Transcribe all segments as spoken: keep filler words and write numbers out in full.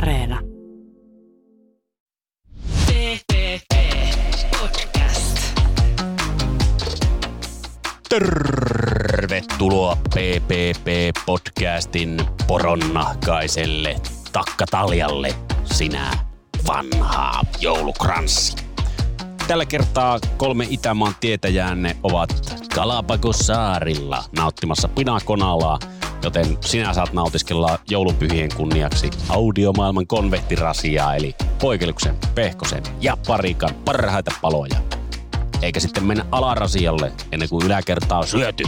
Areena. P P P Podcast. Tervetuloa P P P Podcastin poronnahkaiselle takkataljalle, sinä vanha joulukranssi. Tällä kertaa kolme Itämaan tietäjäänne ovat Galapagos-saarilla nauttimassa pinakonalaa, joten sinä saat nautiskella joulunpyhien kunniaksi audiomaailman konvehtirasiaa, eli Poikeluksen, Pehkosen ja Parikan parhaita paloja. Eikä sitten mennä alarasialle ennen kuin yläkertaa on syöty.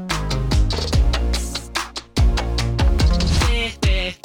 P P P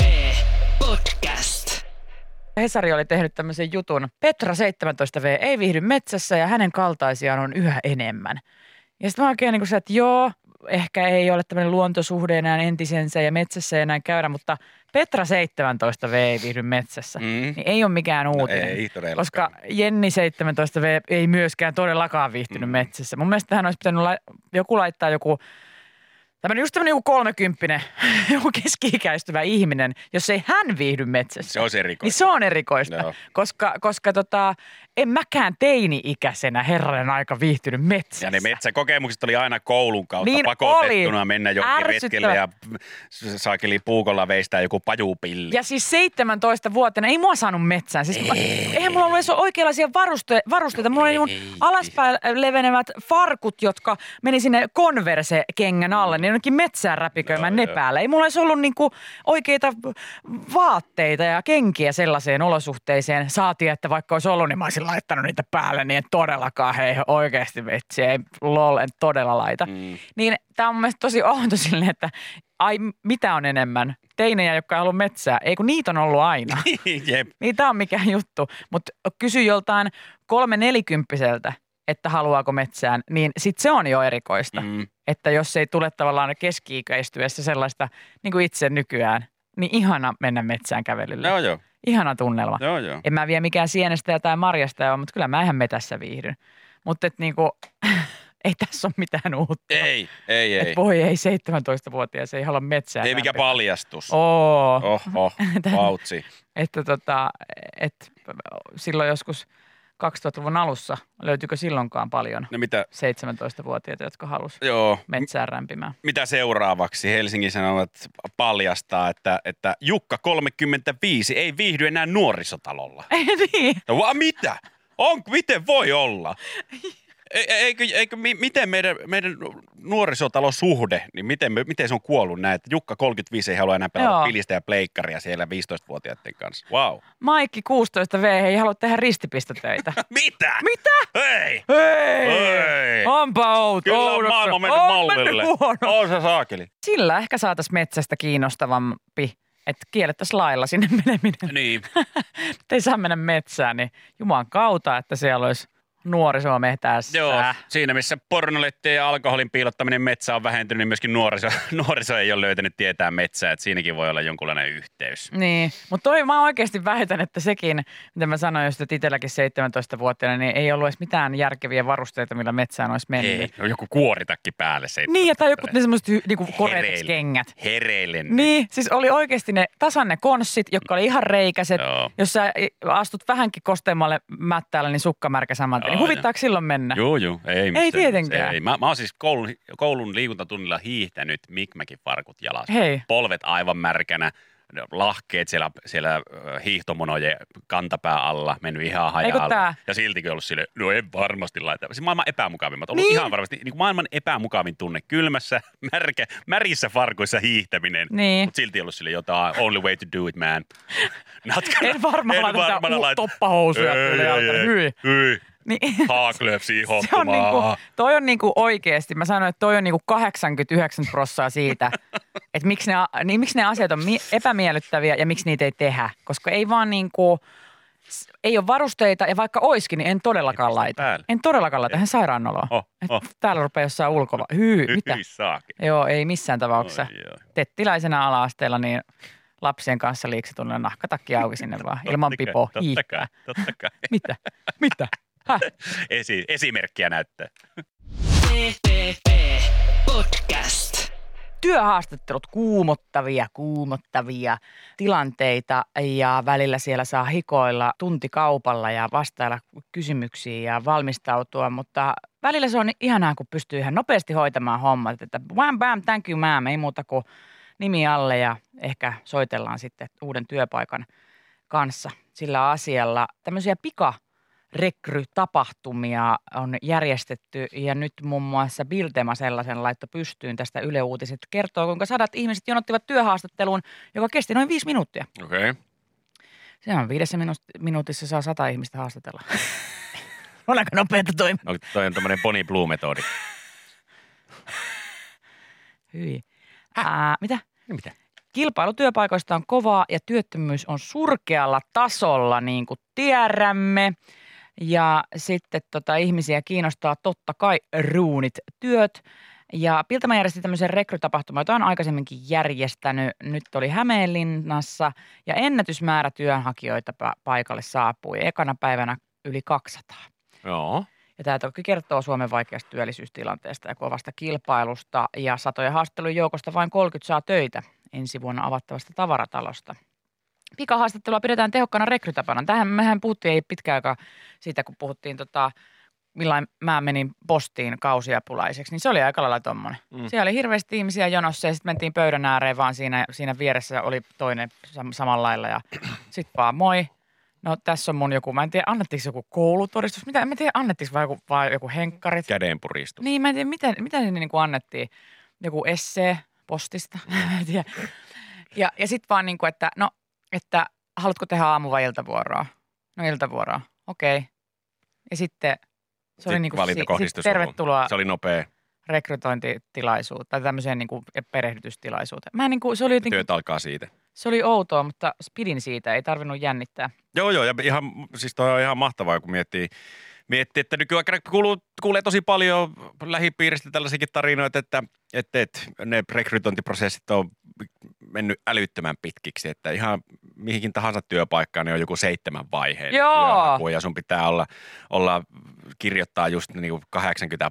Podcast. Hesari oli tehnyt tämmöisen jutun. Petra seitsemäntoista vuotias ei viihdy metsässä ja hänen kaltaisiaan on yhä enemmän. Ja sitten mä oikein niin kuin se, että joo, ehkä ei ole tämmöinen luontosuhde enää entisensä ja metsässä ei enää käydä, mutta Petra seitsemäntoista vuotias ei viihdy metsässä. Mm. Niin ei ole mikään uutinen. No ei todellakaan. Koska Jenni seitsemäntoista vuotias ei myöskään todellakaan viihtynyt mm. metsässä. Mun mielestä hän olisi pitänyt la- joku laittaa joku tämmöinen just tämmöinen joku kolmekymppinen, joku keski-ikäistyvä ihminen, jos ei hän viihdy metsässä. Se on erikoista. Niin se on erikoista, Joo. koska, koska tota, en mäkään teini-ikäisenä herranen aika viihtynyt metsässä. Ja ne metsäkokemukset oli aina koulun kautta Niin pakotettuna oli. mennä johonkin retkelle ja saakeli puukolla veistää joku pajupilli. Ja siis seitsemäntoista-vuotiaana ei mua saanut metsään. Siis mä, eihän mulla ollut edes oikeanlaisia varuste, varusteita. Mulla oli niin alaspäin levenevät farkut, jotka meni sinne Converse-kengän alle, niin jonnekin metsään räpiköimään No, ne joo. päälle. Ei mulla edes ollut niinku oikeita vaatteita ja kenkiä sellaiseen olosuhteeseen. Saatiin, että vaikka olisi ollut, niin mä olisin laittanut niitä päälle, niin en todellakaan hei oikeasti metsiä. Ei lol, en todella laita. Mm. Niin tää on mun mielestä tosi outo silleen, että ai mitä on enemmän? Teinejä, jotka ei halua metsää. Ei kun niitä on ollut aina. Jep. Niin tää on mikään juttu. Mutta kysy joltain kolme nelikymppiseltä, että haluaako metsään, niin sit se on jo erikoista. Mm. Että jos ei tule tavallaan keski-ikäistyessä sellaista, niin kuin itse nykyään, niin ihana mennä metsään kävelylle. Joo, joo. Ihana tunnelma. Joo, joo. En mä vie mikään sienestä tai marjasta ole, mutta kyllä mä ihan metässä viihdyn. Mutta et niinku, ei tässä ole mitään uutta. Ei, ei, ei. Et voi ei, seitsemäntoista-vuotias ei halua metsää. Ei mikä lämpeä. paljastus. Oo. Oho, vautsi. Että tota, et silloin joskus kaksituhattaluvun alussa, löytyykö silloinkaan paljon No mitä, seitsemäntoista-vuotiaita, jotka halusi joo. metsään rämpimään? Mitä seuraavaksi? Helsingin Sanomat paljastaa, että, että Jukka kolmekymmentäviisi ei viihdy enää nuorisotalolla. niin. No va, mitä? On, miten voi olla? E, eikö, eikö, miten meidän, meidän nuorisotalosuhde, niin miten, miten se on kuollut näin, että Jukka kolmekymmentäviisi ei halua enää pelata Joo. pilistä ja pleikkaria siellä viisitoistavuotiaiden kanssa. Wow. Maikki kuusitoista vuotias ei halua tehdä ristipistotöitä. Mitä? Mitä? Ei! Hei! Ei! Onpa outo. Kyllä on oudossa. maailma mennyt On mallille. mennyt huono. On se saakeli. Sillä ehkä saataisiin metsästä kiinnostavampi, että kiellettäisiin lailla sinne meneminen. Niin. Ei saa mennä metsään, niin Jumalan kautta, että siellä olisi nuorisoa metässä. Joo, siinä missä pornolettien ja alkoholin piilottaminen metsään on vähentynyt, niin myöskin nuoriso, nuoriso ei ole löytänyt tietää metsää, että siinäkin voi olla jonkunlainen yhteys. Niin, mutta toi mä oikeasti väitän, että sekin, mitä mä sanoin just, että itselläkin seitsemäntoista-vuotiaana, niin ei ollut edes mitään järkeviä varusteita, millä metsään olisi mennyt. Ei, on joku kuoritakki päälle. Niin, ja tai joku ne semmoiset niinku koreeteksi Hereille. kengät. Hereille. Niin, siis oli oikeasti ne tasanne konssit, jotka oli ihan reikäiset. Joo. Jos sä astut vähänkin kosteammalle mättäällä, niin sukkamärkä samalta. Niin Joo, huvittaako silloin mennä? Joo, joo, ei missään. Ei tietenkään. Ei. Mä, mä oon siis koulun, koulun liikuntatunnilla hiihtänyt Mikmäkin farkut jalassa. Hei. Polvet aivan märkänä, lahkeet siellä, siellä hiihtomonojen kantapää alla, mennyt ihan Eikö hajalle. tää? Ja siltikin ollut silleen, no en varmasti laita. Siis maailman epämukavimmat. Ollut Niin. ihan varmasti niin kuin maailman epämukavin tunne. Kylmässä, märkä, märissä farkuissa hiihtäminen. Niin. Mutta silti ollut sille jotain, only way to do it, man. Not gonna, En varmaan laita mitään varmaan u- laita- toppahousuja Ei, kyllä ei, jalkaan. ei. Hyi. Hyi. Niin. Haaklöpsiä Se on hoppumaan. niinku, toi on niinku oikeesti, mä sanoin, että toi on niinku kahdeksankymmentäyhdeksän prosenttia siitä, että miksi ne, niin miksi ne asiat on mi- epämiellyttäviä ja miksi niitä ei tehdä. Koska ei vaan niinku, ei ole varusteita ja vaikka oiskin, niin en todellakaan Ei laita. päälle. En todellakaan laita, ihan sairaanoloa. Oh, oh. Täällä rupeaa jossain ulkova. Hyy, mitä? Hyi saakeli. Joo, ei missään tapauksessa. Oi, joo. Tettiläisenä ala-asteella niin lapsien kanssa liiksitunnilla nahkatakki auki sinne vaan ilman Totta kai, pipoa totta hiihtää. kai, totta kai. Mitä? Mitä? Häh? Esi- esimerkkiä näyttää. P P P Podcast. työhaastattelut, kuumottavia, kuumottavia tilanteita ja välillä siellä saa hikoilla tuntikaupalla ja vastailla kysymyksiin ja valmistautua, mutta välillä se on ihanaa, kun pystyy ihan nopeasti hoitamaan hommat, että wham bam, thank you ma'am, ei muuta kuin nimi alle ja ehkä soitellaan sitten uuden työpaikan kanssa sillä asialla. Tämmöisiä pika rekrytapahtumia on järjestetty ja nyt muun muassa Biltema sellaisen laitto pystyyn tästä Yle Uutiset kertoo, kuinka sadat ihmiset jonottivat työhaastatteluun, joka kesti noin viisi minuuttia. Okei. Okay. Se on viidessä minu- minuutissa saa sata ihmistä haastatella. On aika nopeata toimia. No, toi on tämmöinen Bonnie Blue-metodi. Hyi. Ää, mitä? No, mitä? Kilpailu työpaikoista on kovaa ja työttömyys on surkealla tasolla, niin kuin tiedämme. Ja sitten tota, ihmisiä kiinnostaa totta kai ruunit työt. Ja Biltema järjesti tämmöisen rekrytapahtuman, jota on aikaisemminkin järjestänyt. Nyt oli Hämeenlinnassa ja ennätysmäärä työnhakijoita pa- paikalle saapui. Ekana päivänä yli kaksisataa. Joo. Ja tämä toki kertoo Suomen vaikeasta työllisyystilanteesta ja kovasta kilpailusta. Ja satoja haastattelujen joukosta vain kolmekymmentä saa töitä ensi vuonna avattavasta tavaratalosta. Pikahaastattelua pidetään tehokkana rekrytapana. Tähän mehän puhuttiin ei pitkään aikaa siitä, kun puhuttiin tota, millain mä menin postiin kausiapulaiseksi, niin se oli aika lailla tommonen. Mm. Siellä oli hirveästi ihmisiä jonossa ja sitten mentiin pöydän ääreen vaan siinä, siinä vieressä oli toinen sam- samalla lailla ja sitten vaan moi. No tässä on mun joku, mä en tiedä, annettiinko joku koulutodistus, mitä, mä en tiedä, annettiinko vai joku, vai joku henkkarit. Kädenpuristus. Niin, mä en tiedä, mitä, mitä sinne niin kuin annettiin. Joku essee postista, mä en tiedä. Ja, ja sitten vaan niin kuin, että no, että haluatko tehdä aamu- vai iltavuoroa? No iltavuoroa, okei. Okay. Ja sitten se oli niin kuin si- sit tervetuloa. Se oli nopea. Rekrytointitilaisuuteen tai tämmöiseen niin kuin perehdytystilaisuuteen. Mä niin kuin, se oli jotenkin, Työt alkaa siitä. Se oli outoa, mutta pidin siitä, ei tarvinnut jännittää. Joo, joo, ja ihan, siis toi on ihan mahtavaa, kun miettii, miettii että nykyaikana kuuluu, kuulee tosi paljon lähipiiristä tällaisiakin tarinoita, että, että, että ne rekrytointiprosessit on mennyt älyttömän pitkiksi, että ihan mihinkin tahansa työpaikkaan niin on joku seitsemän vaiheen työhaku, ja sun pitää olla, olla kirjoittaa just niin kuin kahdeksankymmentä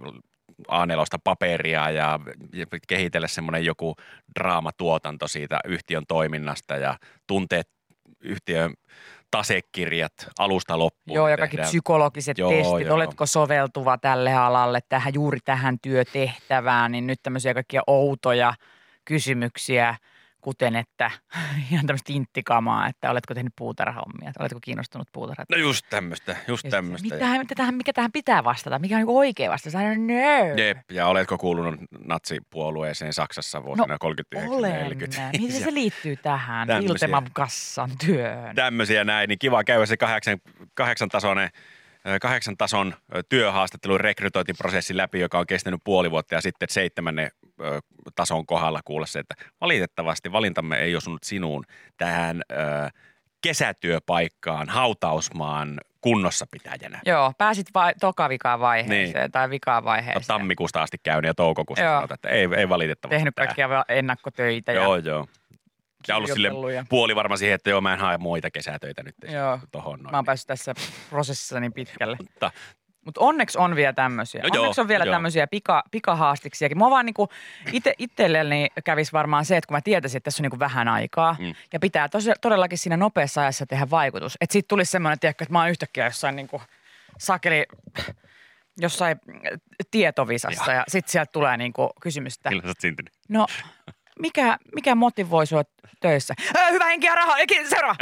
A neljä paperia ja kehitellä semmoinen joku draamatuotanto siitä yhtiön toiminnasta ja tunteet yhtiön tasekirjat alusta loppuun. Joo, ja kaikki tehdään psykologiset joo, testit, joo. Oletko soveltuva tälle alalle, tähän, juuri tähän työtehtävään, niin nyt tämmöisiä kaikkia outoja kysymyksiä, kuten että ihan tämmöistä inttikamaa, että oletko tehnyt puutarhahommia, oletko kiinnostunut puutarhasta. No just tämmöistä, just tämmöistä. Mikä, mikä tähän pitää vastata, mikä on niin oikea vastaus? No. Jep, ja oletko kuulunut natsipuolueeseen Saksassa vuosina no, kolmekymmentäyhdeksän neljäkymmentä? Miten se liittyy tähän Bilteman kassan työhön? Tämmöisiä näin, niin kiva käydä se kahdeksan, kahdeksan tasoinen kahdeksan tason työhaastattelun rekrytointiprosessi läpi, joka on kestänyt puoli vuotta ja sitten seitsemännen tason kohdalla kuulla se, että valitettavasti valintamme ei osunut sinuun tähän ö, kesätyöpaikkaan hautausmaan kunnossapitäjänä. Joo, pääsit vai, toka vikaan vaiheeseen niin. tai vikaan vaiheeseen. No, tammikuusta asti käynyt ja toukokuusta sanot, että ei, ei valitettavasti. Tehnyt kaikkia tämä ennakkotöitä. Joo, ja joo. Ja ollut sille puoli varma siihen, että joo, mä en hae muita kesätöitä nyt. Joo, tohon noin. Mä oon päässyt tässä prosessissa niin pitkälle. Mutta Mutta onneksi on vielä tämmöisiä. No onneksi joo, on vielä joo. tämmöisiä pika, pikahaastiksiakin. Mua vaan niinku ite, itselleni kävisi varmaan se, että kun mä tietäisin, että tässä on niinku vähän aikaa mm. ja pitää tos, todellakin siinä nopeassa ajassa tehdä vaikutus. Että siitä tulisi semmoinen, tiedätkö, että mä oon yhtäkkiä jossain niinku sakeli, jossain tietovisassa ja, ja sitten sieltä tulee niinku kysymys, että milloin sä oot syntynyt? No, mikä, mikä motivoi sua töissä? Öö, hyvä henki ja raha. Seuraava.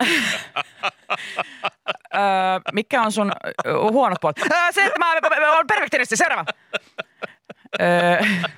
öö, mikä on sun huonot puolet? Öö, se, että mä oon perfektionisti. Seuraava. Öö,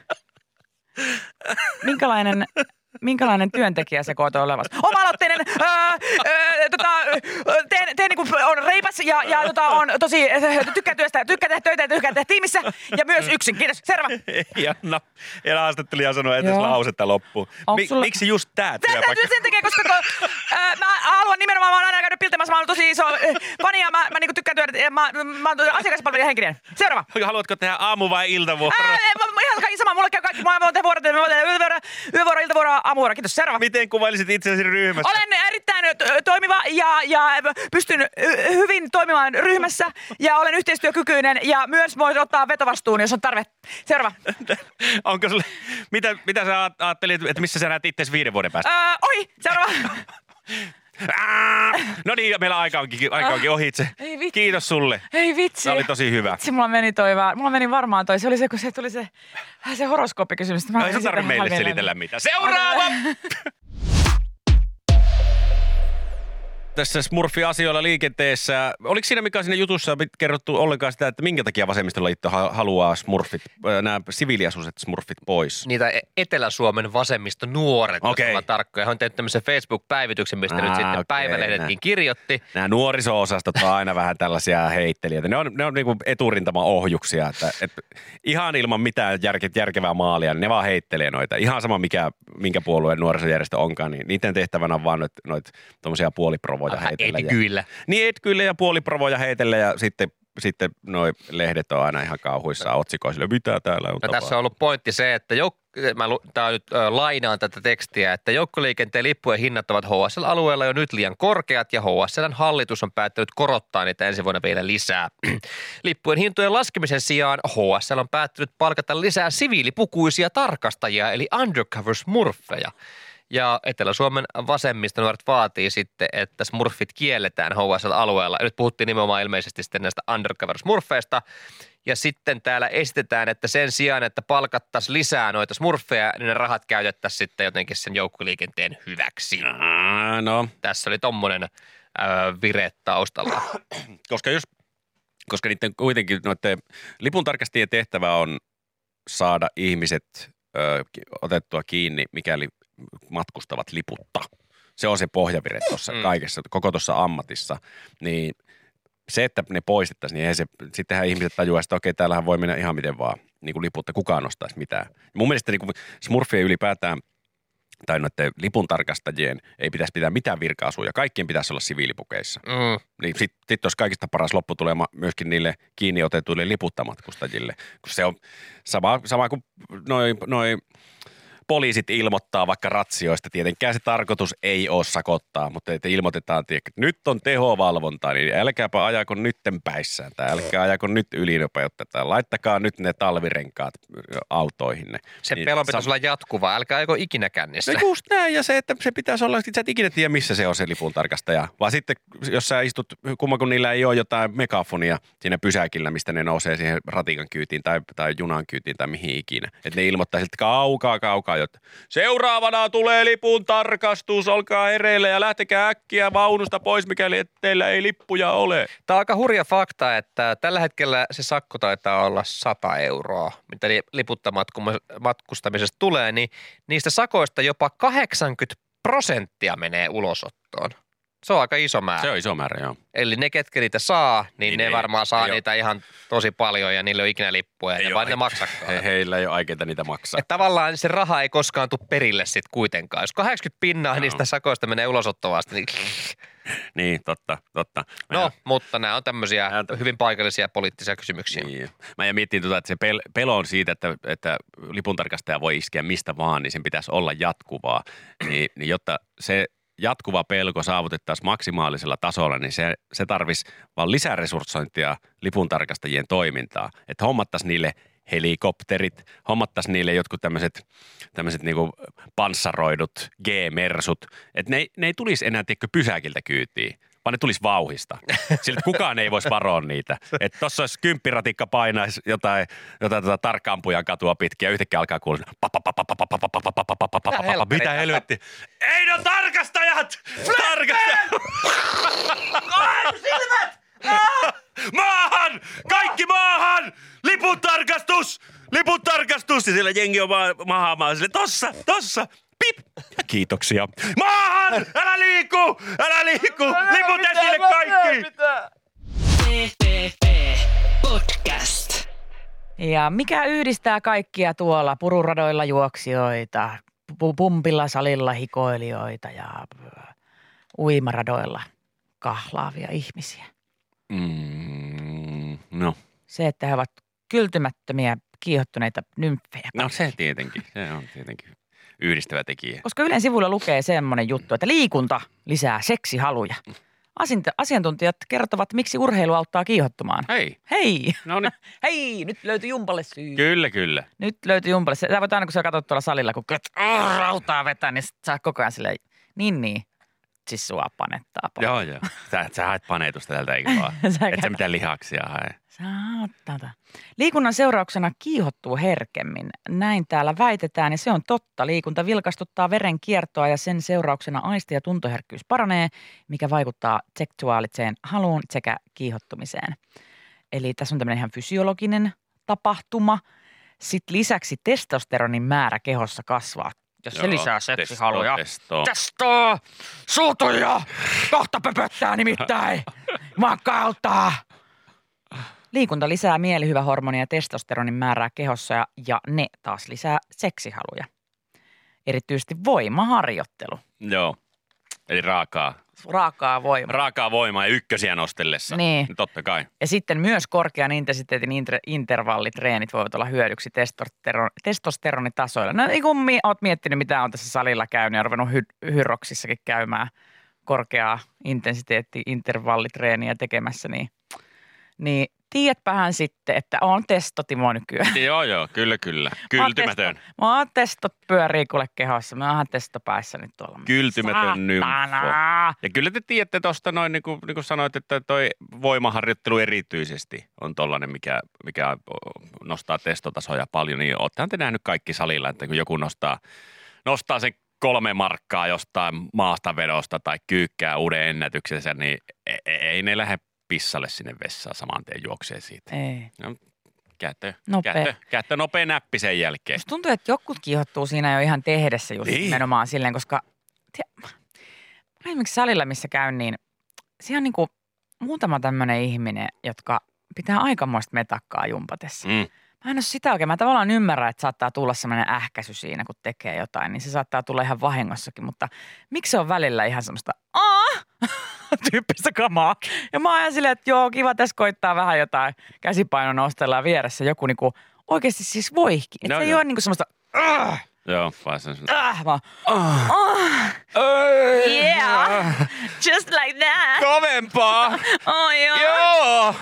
minkälainen, minkälainen työntekijä se koet olevas? Oma-aloitteinen. Öö, öö, tota, teen, teen niin kuin on reipas ja, ja tota, on tosi tykkää työstä, tykkää tehdä töitä ja tykkää tehdä tiimissä ja myös yksin. Kiitos. Seuraava. Janna, ja haastattelija sanoi, että lausetta loppuu. Mi- sulla Miksi just tää työpaikka? Sen takia, koska kun, äh, mä haluan nimenomaan, mä oon aina käynyt Biltemassa, mä oon tosi iso äh, fani ja mä, mä niinku tykkään työtä, mä, mä oon asiakaspalvelija henkinen. Seuraava. Haluatko tehdä aamu- vai iltavuoro? Äh, ihan kaikki sama, mulle käy kaikki, mä voin tehdä vuorot, mä voin tehdä yövuoro, yövuoro, iltavuoro, aamuvuoro. Kiitos. Seuraava. Miten kuvailisit itsesi ryhmässä? Olen erittäin to- toimiva ja, ja pystyn hy- hyvin toimimaan ryhmässä ja olen yhteistyökykyinen ja myös voin ottaa vetovastuun, jos on tarve. Seuraava. Onko sulle, mitä, mitä sä aat- ajattelit, että missä sä näet itseäsi viiden vuoden päästä? Öö, ohi, seuraava. No niin, meillä aika onkin, aika onkin ohitse. Ei vitsi. Kiitos sulle. Ei vitsi. Se oli tosi hyvä. Vitsi, mulla meni toi vaan. Mulla meni varmaan toi. Se oli se, kun se tuli se, se horoskooppikysymys. Mä No ei se esitän tarvitse meille hämeen- selitellä mitään. Seuraava! Tässä Smurfi-asioilla liikenteessä. Oliko siinä mikä siinä jutussa kerrottu ollenkaan sitä, että minkä takia vasemmistoliitto ha- haluaa smurfit, nämä siviiliasuiset smurfit pois? Niitä e- Etelä-Suomen vasemmisto nuoret, Okei. okay. tarkkoja. He on tehnyt tämmöisen Facebook-päivityksen, mistä Ah, nyt sitten okei, päivälehdetkin näin. kirjoitti. Nämä nuoriso-osastot on aina vähän tällaisia heittelijöitä. Ne on, ne on niinku eturintama ohjuksia, että, että ihan ilman mitään järke, järkevää maalia, niin ne vaan heittelee noita. Ihan sama mikä, minkä puolueen nuorisojärjestö onkaan, niin niiden tehtävänä on vaan noita noit, tommosia puoliprovoja heitellä. Ja, Etkyillä. niin etkyillä ja puoliprovoja heitellä ja sitten, sitten noi lehdet on aina ihan kauhuissaan otsikoisille. Mitä täällä on No tapahtunut? tässä on ollut pointti se, että jouk- mä lu- tää on nyt ö, lainaan tätä tekstiä, että joukkoliikenteen lippujen hinnat ovat H S L-alueella jo nyt liian korkeat ja H S L:n hallitus on päättänyt korottaa niitä ensi vuonna vielä lisää. Lippujen hintojen laskemisen sijaan H S L on päättänyt palkata lisää siviilipukuisia tarkastajia eli undercover smurfeja. Ja Etelä-Suomen vasemmistonuoret vaatii sitten, että smurfit kielletään H S L-alueella. Ja nyt puhuttiin nimenomaan ilmeisesti sitten näistä undercover smurfeista. Ja sitten täällä esitetään, että sen sijaan, että palkattaisiin lisää noita smurfeja, niin ne rahat käytettäisiin sitten jotenkin sen joukkoliikenteen hyväksi. Ah, no, Tässä oli tommonen öö, vire taustalla. koska jos, koska niiden kuitenkin noiden lipuntarkastajien tehtävä on saada ihmiset ö, ki- otettua kiinni, mikäli matkustavat liputta. Se on se pohjavire tuossa Mm. kaikessa, koko tuossa ammatissa. Niin se, että ne poistettaisiin, niin eihän se, sittenhän ihmiset tajuaa, että okei, täällähän voi mennä ihan miten vaan niin kuin liputta, kukaan nostaisi mitään. Mun mielestä niin kuin smurfien ylipäätään tai noiden lipuntarkastajien ei pitäisi pitää mitään virka-asuja. Kaikkien pitäisi olla siviilipukeissa. Mm. Niin sitten sit olisi kaikista paras lopputulema myöskin niille kiinni otetuille liputtamatkustajille. Kun se on sama, sama kuin noin noi poliisit ilmoittaa vaikka ratsioista. Tietenkään se tarkoitus ei ole sakottaa, mutta että ilmoitetaan, että nyt on tehovalvonta, niin älkääpä ajako nytten päissään tai älkää ajako nyt ylinopeutta tai laittakaa nyt ne talvirenkaat autoihinne. Se Niin pelon pitäisi sam- olla jatkuva, älkää aiko ikinä kännissä. No just näin, ja se, että se pitäisi olla, että sä et ikinä tiedä, missä se on se lipuntarkastaja. Vaan sitten, jos sä istut, kumman kun niillä ei ole jotain megafonia siinä pysäkillä, mistä ne nousee siihen ratikan kyytiin tai, tai junan kyytiin tai mihin ikinä. Että ne ilmoittaa siltä kaukaa, kaukaa, jotta seuraavana tulee lipun tarkastus, olkaa hereillä ja lähtekää äkkiä vaunusta pois, mikäli teillä ei lippuja ole. Tämä on aika hurja fakta, että tällä hetkellä se sakko taitaa olla sata euroa, mitä li- liputta matkustamisesta tulee, niin niistä sakoista jopa kahdeksankymmentä prosenttia menee ulosottoon. Se on aika iso määrä. Se on iso määrä, joo. Eli ne, ketkä niitä saa, niin, Niin ne ei- varmaan saa ei niitä ihan tosi paljon ja niillä ei ole ikinä lippuja, Ei ja ole vaan ne aike- maksakaan. He, heillä ei ole aikeita niitä maksaa. Että tavallaan se raha ei koskaan tule perille sitten kuitenkaan. Jos kahdeksankymmentä pinnaa Joo. niistä sakoista menee ulosottoon asti, niin Niin, totta, totta. Mä no, jään- mutta nämä on tämmöisiä Näitä- hyvin paikallisia poliittisia kysymyksiä. Niin. Mä ja miettii tuota, että se pel- pelo on siitä, että, että lipuntarkastaja voi iskeä mistä vaan, niin sen pitäisi olla jatkuvaa. Niin, niin jotta se jatkuva pelko saavutettaisiin maksimaalisella tasolla, niin se, se tarvisi vaan lisäresurssointia lipuntarkastajien toimintaa. Että hommattaisiin niille helikopterit, hommattaisiin niille jotkut tämmöiset tämmöiset niinku panssaroidut G-mersut. Että ne, ne ei tulisi enää tiedätkö, pysäkiltä kyytiin, vaan ne tulisi vauhista. Sillä että kukaan ei voisi varoa niitä. Että tossa olisi kymppiratikka painaisi jotain, jotain tota tarkkaampujan katua pitkin ja yhtäkkiä alkaa kuulla mitä helvetti. Ei no tarkastajat! Tarkastajat! Maahan! Kaikki maahan! Lipun tarkastus! Lipun tarkastus! Ja siellä jengi on vaan maahamaan sille, tossa, tossa, pip! Kiitoksia. Maahan! Älä liiku! Älä liiku! Liput esille kaikki! P P P Podcast. Ja mikä yhdistää kaikkia tuolla pururadoilla juoksijoita, pu- pumpilla salilla hikoilijoita ja uimaradoilla kahlaavia ihmisiä? Mm, no. Se, että he ovat kyltymättömiä, kiihottuneita nymfejä. No se tietenkin, se on tietenkin yhdistävä tekijä. Koska Ylen sivuilla lukee semmoinen juttu, että liikunta lisää seksihaluja. Asinta- asiantuntijat kertovat, miksi urheilu auttaa kiihottumaan. Hei. Hei! No niin. Hei, nyt löytyi Jumpalle syy. Kyllä, kyllä. Nyt löytyi Jumpalle. Sä voit aina, kun sä katsot tuolla salilla, kun köt, oh, rautaa vetää, niin sit sä koko ajan silleen, niin niin, siis sua panettaa. Joo, joo. Sä, sä haet panetusta tältä, eikö vaan? Sä Et sä käyt- mitään lihaksia hae. Sä oot tätä. Liikunnan seurauksena kiihottuu herkemmin. Näin täällä väitetään ja se on totta. Liikunta vilkastuttaa veren kiertoa ja sen seurauksena aisti- ja tuntoherkkyys paranee, mikä vaikuttaa seksuaaliseen haluun sekä kiihottumiseen. Eli tässä on tämmöinen ihan fysiologinen tapahtuma. Sitten lisäksi testosteronin määrä kehossa kasvaa. Jos se Joo, lisää seksihaluja. testo, testo. Testoa! Suutuja! Kohta pöpöttää nimittäin! Makauttaa! Liikunta lisää mielihyvähormonia ja testosteronin määrää kehossa ja, ja ne taas lisää seksihaluja. Erityisesti voimaharjoittelu. Joo. Eli raakaa. Raakaa voimaa. Raakaa voimaa ja ykkösiä nostellessa. Niin. Totta kai. Ja sitten myös korkean intensiteetin inter- intervallitreenit voivat olla hyödyksi testosteron- testosteronitasoilla. No niin kun mi- oot miettinyt, mitä on tässä salilla käynyt ja ruvennut hy- hyrroksissakin käymään korkeaa intensiteetti intervallitreeniä tekemässä, niin, niin tiedätpähän sitten, että on testotimo nykyään. Joo, joo. Kyllä, kyllä. Mä oon Kyltymätön. testo- Mä oon testot pyörii kuule kehossa. Mä oon testopäissä nyt tuolla. Kyltymätön nymfo. Saatana! Ja kyllä te tiedätte tuosta noin, niin kuin, niin kuin sanoit, että toi voimaharjoittelu erityisesti on tollainen, mikä, mikä nostaa testotasoja paljon. Niin oottehan te nähnyt kaikki salilla, että kun joku nostaa, nostaa sen kolme markkaa jostain maastavedosta tai kyykkää uuden ennätyksensä, niin ei, ei ne lähde pissalle sinne vessaan saman tien juoksee siitä. Ei. No, käyttö, Nopea. käyttö, käyttö nopea näppi sen jälkeen. Musta tuntuu, että jotkut kiihottuu siinä jo ihan tehdessä just Niin. nimenomaan silleen, koska tie, mä esimerkiksi salilla, missä käyn, niin siellä on niinku muutama tämmöinen ihminen, jotka pitää aikamoista metakkaa jumpatessa. Mm. Mä en ole sitä oikein. Mä tavallaan ymmärrän, että saattaa tulla semmoinen ähkäisy siinä, kun tekee jotain, niin se saattaa tulla ihan vahingossakin, mutta miksi se on välillä ihan semmoista aah tyyppistä kamaa. Ja mä oon ihan silleen, että joo, kiva tässä koittaa vähän jotain käsipainon nostella vieressä joku niinku oikeasti siis voihki. Että No se ei joo. ole niinku semmoista aah, Joo, vaan se on aah, vaan aah, yeah, just like that. kovempaa! Oh joo. Joo!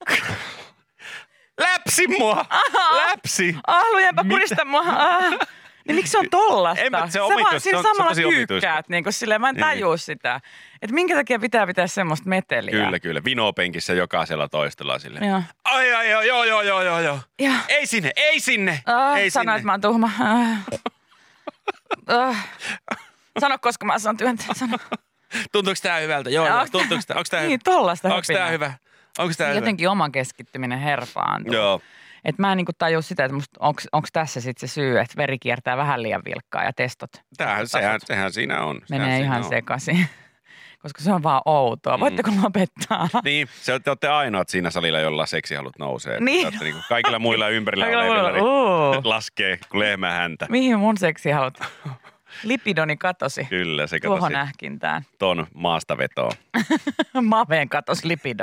Läpsi mua! Läpsi! Ah, lujenpä Mitä? purista mua. Ah. Niin miksi se on tollasta? En mä- se Sä on vaan omituista, siinä se on- se on samalla tosi omituista. kyykkäät, niin kuin silleen, mä en Niin. tajua sitä. Että minkä takia pitää pitää semmoista meteliä. Kyllä, kyllä. Vinopenkissä jokaisella toistella sille. Joo. Ai, ai, ai, joo, joo, joo, joo, joo. Ja, Ei sinne, ei sinne, ah, ei sano, sinne. että mä oon tuhma. Ah. Ah. Sano, koska mä saan työntäjä. Sano. Tuntuuko tää hyvältä? Joo, joo. Onks tää- Tuntuuko tää, onks tää, Niin, tollasta onks tää höpinää. hyvä? Onks tää hyvä? Jotenkin oman keskittyminen herpaantuu. Joo. Et mä en niinku tajua sitä, että onko tässä sitten se syy, että veri kiertää vähän liian vilkkaa ja testot Tämähän, sehän, sehän siinä on. Sehän menee siinä ihan on. sekaisin. Koska se on vaan outoa. Voitteko lopettaa? Niin, se te olette ainoat siinä salilla, jolla seksihalut nousee. Niin. Te olette niinku kaikilla muilla ympärillä Kaikilla olevilla muilla, niin uu. laskee kuin lehmän häntä. Mihin mun seksi haluat? Lipidoni katosi Kyllä, se tuohon katosi ähkintään. ton maastavetoon. Maveen katosi lipido.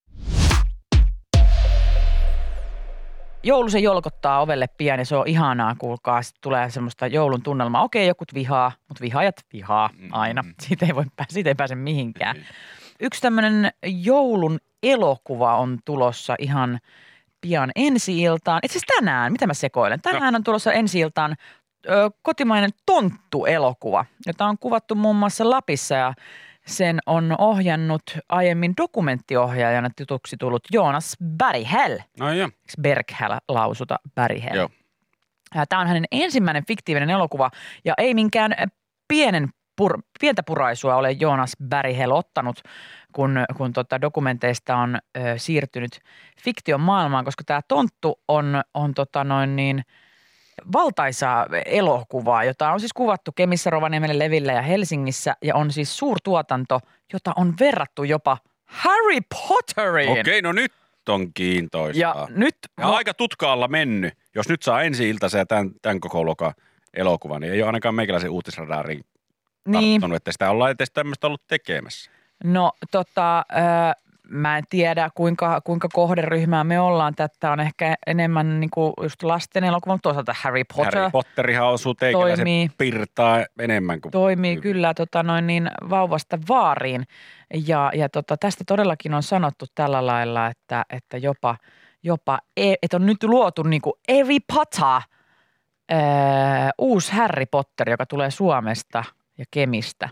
Joulu se jolkottaa ovelle pian ja se on ihanaa, kuulkaa. Sitten tulee semmoista joulun tunnelmaa. Okei, jokut vihaa, mutta vihaajat vihaa aina. Siitä ei, voi, siitä ei pääse mihinkään. Yksi tämmöinen joulun elokuva on tulossa ihan pian ensi-iltaan. Itse asiassa tänään, mitä mä sekoilen? Tänään on tulossa ensi-iltaan ö, kotimainen Tonttu-elokuva, jota on kuvattu muun muassa Lapissa ja sen on ohjannut aiemmin dokumenttiohjaajana tutuksi tullut Jonas Berghäll. No joo. Eikö Berghäll lausuta Berghäll? Joo. Tämä on hänen ensimmäinen fiktiivinen elokuva ja ei minkään pienen pur, pientä puraisua ole Jonas Berghäll ottanut, kun, kun tota dokumenteista on ö, siirtynyt fiktion maailmaan, koska tämä Tonttu on, on tota noin niin, valtaisaa elokuvaa, jota on siis kuvattu Kemissä, Rovaniemellä, Levillä ja Helsingissä ja on siis suurtuotanto, jota on verrattu jopa Harry Potteriin. Okei, no nyt on kiintoista. Ja nyt Ja aika tutkaalla mennyt. Jos nyt saa ensi-iltaisen ja tämän, tämän koko luokan elokuva, niin ei ole ainakaan meikäläisen uutisradaariin niin, tarttunut, että sitä ollaan edes tämmöistä ollut tekemässä. no tota, ö, mä en tiedä, kuinka, kuinka kohderyhmää me ollaan. Tätä on ehkä enemmän niin kuin just lasten elokuva, mutta toisaalta Harry Potter. Harry Potterihan osuu teikäläiset pirtaa enemmän kuin... Toimii kyllä tota, noin niin vauvasta vaariin. Ja, ja tota, tästä todellakin on sanottu tällä lailla, että, että jopa, jopa että on nyt luotu niin kuin Harry Potter, ää, uusi Harry Potter, joka tulee Suomesta ja Kemistä.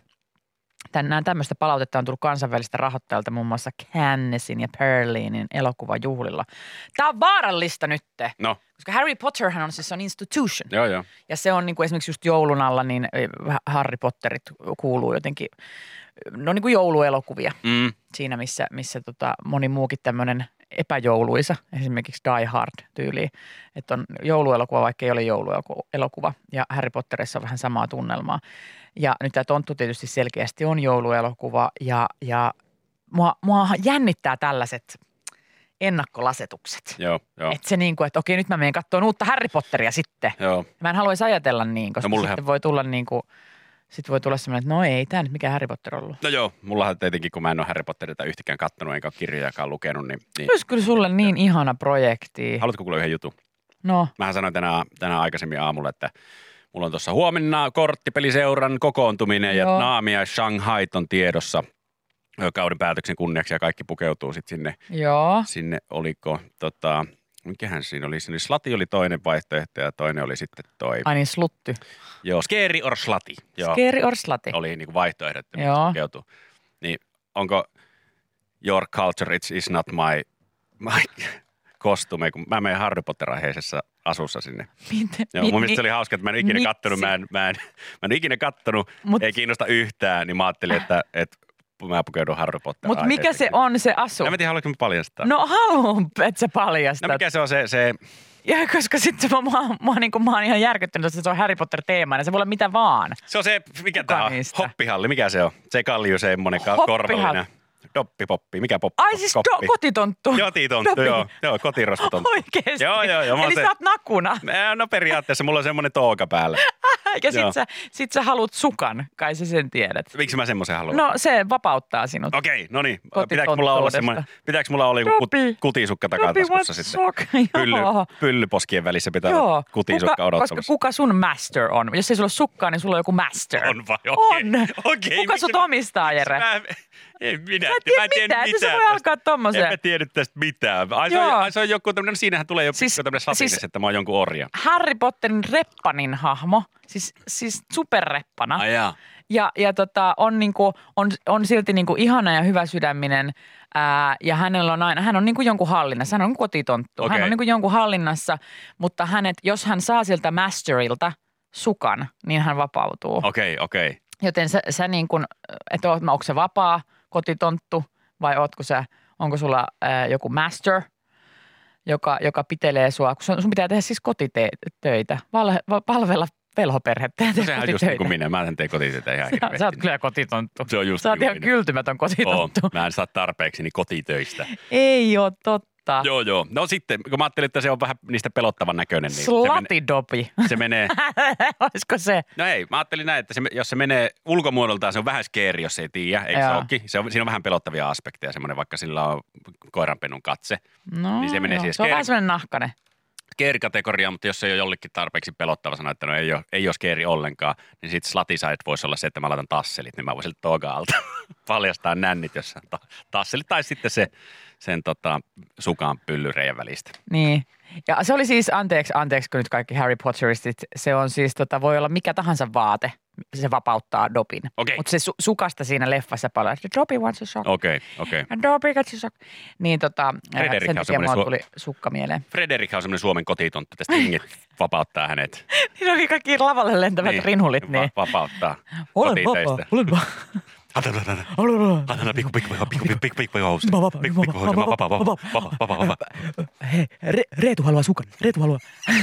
Tänään tämmöistä palautetta on tullut kansainvälistä rahoittajalta, muun muassa Cannesin ja Perlinin elokuvajuhlilla. Tämä on vaarallista nytte, No. koska Harry Potterhan on siis on institution. Joo, joo. Ja se on niin kuin esimerkiksi just joulun alla, niin Harry Potterit kuuluu jotenkin, no niin kuin jouluelokuvia Mm. siinä, missä, missä tota moni muukin tämmöinen epäjouluisa, esimerkiksi Die Hard-tyyliin, että on jouluelokuva, vaikka ei ole jouluelokuva. Ja Harry Potterissa on vähän samaa tunnelmaa. Ja nyt tämä Tonttu tietysti selkeästi on jouluelokuva ja, ja mua, mua jännittää tällaiset ennakkolasetukset. Joo, joo. Että se niin kuin, että okei nyt mä menen katsomaan uutta Harry Potteria sitten. Joo. Mä en haluaisi ajatella niin, koska No mullehan- sitten voi tulla niin kuin, sitten voi tulla semmoinen, että no ei tämä nyt mikään Harry Potter ollut. No joo, mullahan tietenkin, kun mä en ole Harry Potterita yhtäkään kattonut enkä ole kirjojakaan lukenut, niin... niin. Olisi kyllä sulle niin ihana projekti. Haluatko kuulla yhden jutun? No, Mähän sanoin tänään, tänään aikaisemmin aamulla, että mulla on tuossa huomenna korttipeliseuran kokoontuminen ja Joo. Naami ja Shanghai on tiedossa kauden päätöksen kunniaksi ja kaikki pukeutuu sitten sinne, joo. sinne oliko tota, mikähän siinä oli, siinä oli Slati oli toinen vaihtoehto ja toinen oli sitten toi, Ai niin, slutty. joo, Scary or Slati, joo, Scary or slutty. oli niinku vaihtoehdot, että Joo. pukeutuu. Niin onko your culture it's, is not my, my costume, kun mä menen Harry Potter-aiheisessa asussa sinne. Miten? Joo, mi- mun mielestä mi- se oli hauska, että mä en ikinä miksi? kattonut, mä en, mä en, mä en ikinä kattonut, Mut- ei kiinnosta yhtään, niin mä ajattelin, että, että mä pukeudun Harry Potter. Mutta mikä se on se asu? En mä tiedä, haluanko mä paljastaa. No haluan, että sä paljastat. No mikä se on se, se Ja koska sitten mä, mä, mä, niin mä oon ihan järkyttynyt, että se on Harry Potter-teemainen. Se voi olla mitä vaan. se on se, mikä Kuka tää on? niistä? Hoppihalli, mikä se on? Se kallio semmonen ka- Hoppihalli. korvallinen. Doppipoppi, mikä poppi? Ai siis do, Koppi. kotitonttu. Kotitonttu, Dopi. joo. Joo, kotirostotonttu. Oikeesti? Joo, joo, joo. mä oon Eli se- sä oot nakuna. Mä- No periaatteessa mulla on semmonen tooka päällä. Ja Joo. sit sä, sit sä haluat sukan, kai sä sen tiedät. Miksi mä semmoisen haluan? No se vapauttaa sinut. Okei, no niin. Pitääkö mulla olla semmoinen, pitääkö mulla olla joku kut, Dopi. kutisukka Dopi, takataskussa what's sitten? sock? Pylly, Joo. pyllyposkien välissä pitää Joo. olla kutisukka kuka, odottamassa. koska kuka sun master on? Jos ei sulla ole sukkaa, niin sulla on joku master. On vai? Okei. On. Okei, Kuka miksi sut mä- omistaa, Jere? Mä, ei minä, Sä et tiedä mä en tiedä mitään, että mitään. se voi tästä. alkaa tommoseen. En mä tiennyt tästä mitään. Ai se, on, Joo. ai se on joku tämmönen, no siinähän tulee joku Siis- siis, tämmönen slatinis, siis- että mä oon jonkun orja. Harry Potterin reppanin hahmo, siis, siis superreppana. Ai jaa. Ja, ja tota, on, niinku, on, on silti niinku ihana ja hyvä sydäminen ää, ja hänellä on aina, hän on niinku jonkun hallinnassa, hän on kotitonttu. Okei. Hän on niinku jonkun hallinnassa, mutta hänet, jos hän saa siltä masterilta sukan, niin hän vapautuu. Okei, okei. Joten sä, sä niin kuin, että oot, onko se vapaa kotitonttu vai ootko sä, onko sulla ää, joku master, joka, joka pitelee sua, kun sun, sun pitää tehdä siis kotitöitä, Valhe, va, palvella velhoperhettä ja No tehdä sehän on just kotitöitä. niin kuin minä. Mä en tee kotitöitä ihan Sä, sä hirveästi. oot kyllä kotitonttu. Se on just Sä oot niin ihan kuin minä. kyltymätön Oon. kotitonttu. Mä en saa tarpeekseni kotitöistä. Ei oo totta. Joo, joo. No sitten, kun mä ajattelin, että se on vähän niistä pelottavan näköinen, niin se, menee, Slatidopi. se menee... Olisiko se? No ei, mä ajattelin näin, että se, jos se menee ulkomuodoltaan, se on vähän skeeri, jos ei tiedä, eikö se Joo. olekin? Se on, siinä on vähän pelottavia aspekteja, semmoinen vaikka sillä on koiranpennun katse. No, Niin se menee joo. siihen Se on skeeri- vähän semmoinen nahkane. Skeeri-kategoria, mutta jos se ei ole jollekin tarpeeksi pelottava sanoa, että no ei ole, ei ole skeeri ollenkaan, niin sitten slatiside voisi olla se, että mä laitan tasselit, niin mä voisin toga-alta paljastaa nännit, jos on ta- tasselit tai sitten se sen tota, sukan pyllyreijän välistä. Niin. Ja se oli siis, anteeksi, anteeksi kun nyt kaikki Harry Potteristit, se on siis, tota, voi olla mikä tahansa vaate, se vapauttaa Dobin. Okei. Mutta se su- sukasta siinä leffassa paljon, että Dobby wants a sock. Okei, okay, okei. Okay. And Dobby gets a sock. Niin tota, ää, Frederik sen on takia semmoinen mulla su- tuli sukka mieleen. Frederik on semmoinen Suomen kotitonttu, tästä hingit vapauttaa hänet. Niin oli kaikki lavalle lentävät niin, rinhulit. Niin. Va- vapauttaa Olen kotitöistä. vapaa, olen vapaa. Anna, anna, anna. Olen vapaa. Anna, anna, pikku, pikku, pikku, pikku, pikku, pikku, pikku, housu. Mä vapaa, Pikku, mä pikku, vapaa, housu. mä Vapaa, vapaa, vapaa, vapaa, vapaa, vapaa. Hei, Re- Reetu haluaa sukan. Reetu haluaa.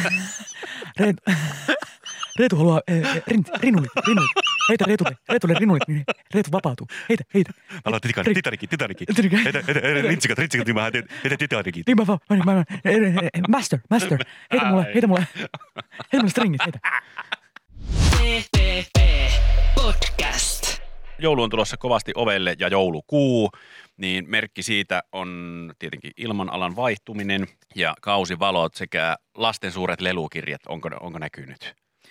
Reetu, Reetu haluaa eh, rin, rinulit, rinulit. Heitä Reetulle, Reetulle rinulit, niin Reetu vapautuu. Heitä, heitä. Mä aloin Titanic, Titanic, Titanic. Titanic. Heitä, heitä, heitä, rintsikat, rintsikat, niin mä heitä, heitä Titanic. Niin mä vaan, mä, mä, mä, master, master. Heitä mulle, heitä mulle. Heitä mulle stringit, heitä. P P P Podcast. joulu on tulossa kovasti ovelle ja joulukuu, niin merkki siitä on tietenkin ilmanalan vaihtuminen ja kausivalot sekä lasten suuret lelukirjat. Onko, onko näkynyt?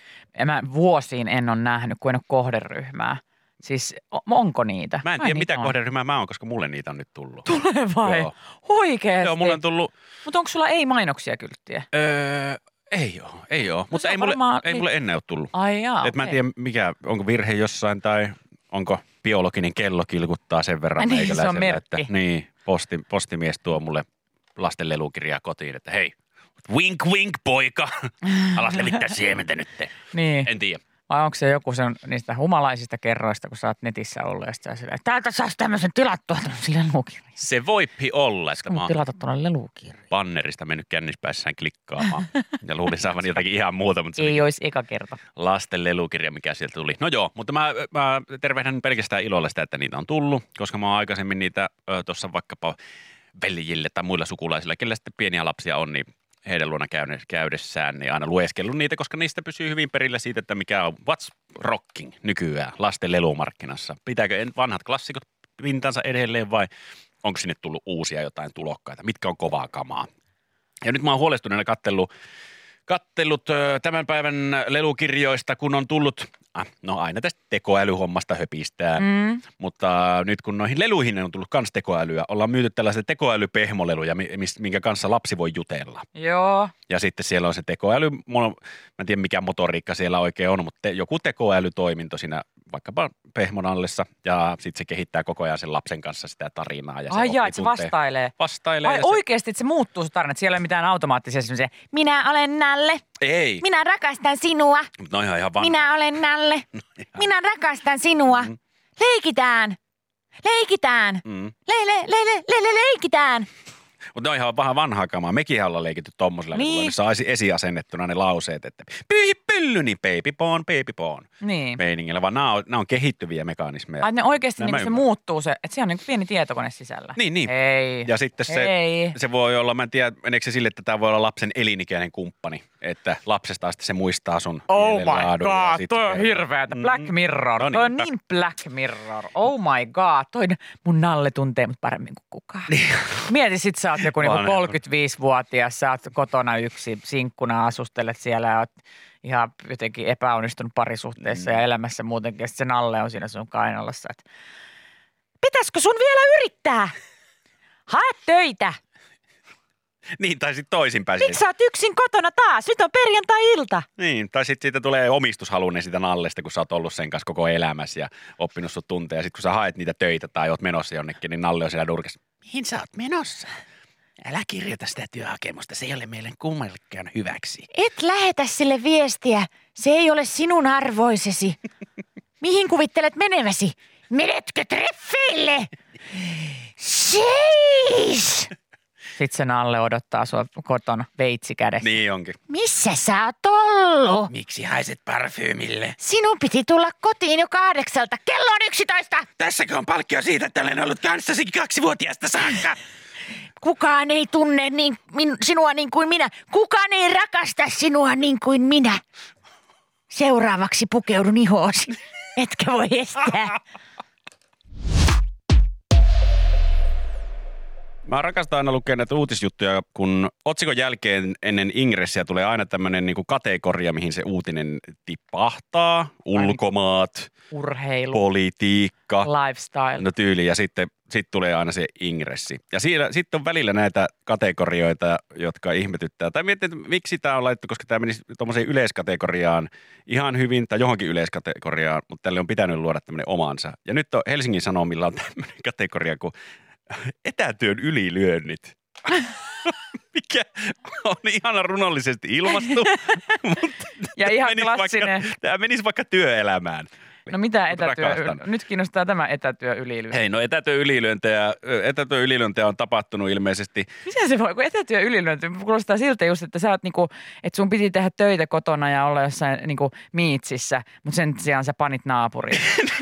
Mä vuosiin en ole nähnyt, kun en ole kohderyhmää. Siis onko niitä? Mä en tiedä, mitä kohderyhmää mä oon, koska mulle niitä on nyt tullut. Tulee vai? Joo. Oikeesti? Joo, mulle on tullut... Mutta onko sulla ei-mainoksia kylttiä? Öö, ei oo, ei oo. Mutta se ei, on mulle, varmaan- ei mulle ennen ole tullut. Ai jaa, Et mä en okei. tiedä, mikä, onko virhe jossain tai onko biologinen kello kilkuttaa sen verran Ai niin, meikäläiselle, se on merkki. että niin, posti, postimies tuo mulle lasten lelukirjaa kotiin, että hei, wink wink poika, alas levittää siementä nyt. Niin. En tiedä. Vai onko se joku sen, niistä humalaisista kerroista, kun sä oot netissä ollut ja sitten silleen, täältä saisi tämmöisen tilattua tämmöisen lelukirjan. Se voipi olla, että mä Kun oon tilata tuonne lelukirjan. bannerista mennyt kännispäissään klikkaamaan ja luulin saavan jotakin ihan muuta, mutta se Ei oli olisi eka kerta. lasten lelukirja, mikä sieltä tuli. No joo, mutta mä, mä tervehdän pelkästään ilolla sitä, että niitä on tullut, koska mä oon aikaisemmin niitä tuossa vaikkapa veljille tai muilla sukulaisilla, kellä sitten pieniä lapsia on, niin heidän luona käydessään, niin aina lueskellut niitä, koska niistä pysyy hyvin perillä siitä, että mikä on what's rocking nykyään lasten lelumarkkinassa. Pitääkö vanhat klassikot pintansa edelleen vai onko sinne tullut uusia jotain tulokkaita, mitkä on kovaa kamaa. Ja nyt mä oon huolestuneena kattellut, kattellut ö, tämän päivän lelukirjoista, kun on tullut, ah, no aina tästä tekoälyhommasta höpistää, Mm. mutta nyt kun noihin leluihin on tullut kans tekoälyä, ollaan myyty tällaisia tekoälypehmoleluja, mi- mis- minkä kanssa lapsi voi jutella. Joo. Ja sitten siellä on se tekoäly, mä en tiedä mikä motoriikka siellä oikein on, mutta te, joku tekoälytoiminto siinä vaikkapa pehmonallessa ja sitten se kehittää koko ajan sen lapsen kanssa sitä tarinaa. Ja se Ai jaa, oppii että se tuntee- vastailee. Vastailee. Ai ja se, oikeasti, että se muuttuu se tarina, että siellä ei ole mitään automaattisia semmoisia, minä olen Nalle, ei, minä rakastan sinua, mutta no ihan ihan vanha. minä olen Nalle, minä rakastan sinua, Mm. leikitään, leikitään, Mm. le, le, le, le, le, le, leikitään. Mutta ne on ihan vähän vanhaa kamaa. Mekin ollaan leikitty tommosilla, Niin. niin. missä on esi- esiasennettuna ne lauseet, että pyyhi pyllyni, baby porn, baby porn Niin. meiningillä, vaan nämä on, nämä on kehittyviä mekanismeja. Ai ne oikeasti Nämä niin se ymmärrän. muuttuu se, että siellä on niin pieni tietokone sisällä. Niin, niin. Ei. Ja sitten se, Ei. se voi olla, mä en tiedä, meneekö se sille, että tämä voi olla lapsen elinikäinen kumppani, että lapsesta asti se muistaa sun Oh my mielenlaadun ja god, sit toi se on kertoo. hirveätä. Mm. Black Mirror. No toi on niinpä. niin Black Mirror. Oh my god. Toi mun Nalle tuntee mut paremmin kuin kukaan. Mieti, sit sä oot joku niinku Vanha. kolmekymmentäviisivuotias, sä oot kotona yksi sinkkuna, asustelet siellä ja oot ihan jotenkin epäonnistunut parisuhteessa Mm. ja elämässä muutenkin. Ja sit se Nalle on siinä sun kainalossa, että pitäisikö sun vielä yrittää? Hae töitä. Niin, tai sitten toisinpäin. Miksi sä oot yksin kotona taas? Nyt on perjantai-ilta. Niin, tai sitten siitä tulee omistushalunen siitä Nallesta, kun sä oot ollut sen kanssa koko elämässä ja oppinut sut tunteja. Sitten kun sä haet niitä töitä tai oot menossa jonnekin, niin Nalle on siellä nurkassa. Mihin sä oot menossa? Älä kirjoita sitä työhakemusta, se ei ole meille kummallekään hyväksi. Et lähetä sille viestiä. Se ei ole sinun arvoisesi. Mihin kuvittelet meneväsi? Menetkö treffeille? Seis! Sitten se Nalle odottaa sua kotona veitsi kädessä. Niin onkin. Missä sä oot ollut? Miksi haiset parfyymille? Sinun piti tulla kotiin jo kahdeksalta. Kello on yksitoista. Tässäkö on palkkio siitä, että olen ollut kanssasi kaksivuotiaasta saakka? Kukaan ei tunne niin, min, sinua niin kuin minä. Kukaan ei rakasta sinua niin kuin minä. Seuraavaksi pukeudun ihoosi. Etkä voi estää. Mä rakastan aina lukea näitä uutisjuttuja, kun otsikon jälkeen ennen ingressiä tulee aina tämmöinen niinku kategoria, mihin se uutinen tipahtaa. Ulkomaat, Urheilu, politiikka, lifestyle. no tyyli ja sitten sit tulee aina se ingressi. Ja siinä, sitten on välillä näitä kategorioita, jotka ihmetyttää. Tai miettii, että miksi tämä on laittu, koska tämä menisi tuommoiseen yleiskategoriaan ihan hyvin tai johonkin yleiskategoriaan, mutta tälle on pitänyt luoda tämmöinen omansa. Ja nyt on Helsingin Sanomilla on tämmöinen kategoria kuin etätyön ylilyönnit. Mikä on ihana runollisesti ilmastu, mutta Ja ihan menisi klassinen. Vaikka, tämä menisi vaikka työelämään. No mitä Mutta etätyö? rakastan. Nyt kiinnostaa tämä etätyö ylilyö. Hei, no etätyön ylilyöntejä, etätyön ylilyöntejä on tapahtunut ilmeisesti. Miten se voi, kun etätyö ylilyönti, kuulostaa siltä just, että sä oot niinku, että sun piti tehdä töitä kotona ja olla jossain niinku miitsissä, mutta sen sijaan sä panit naapuriin.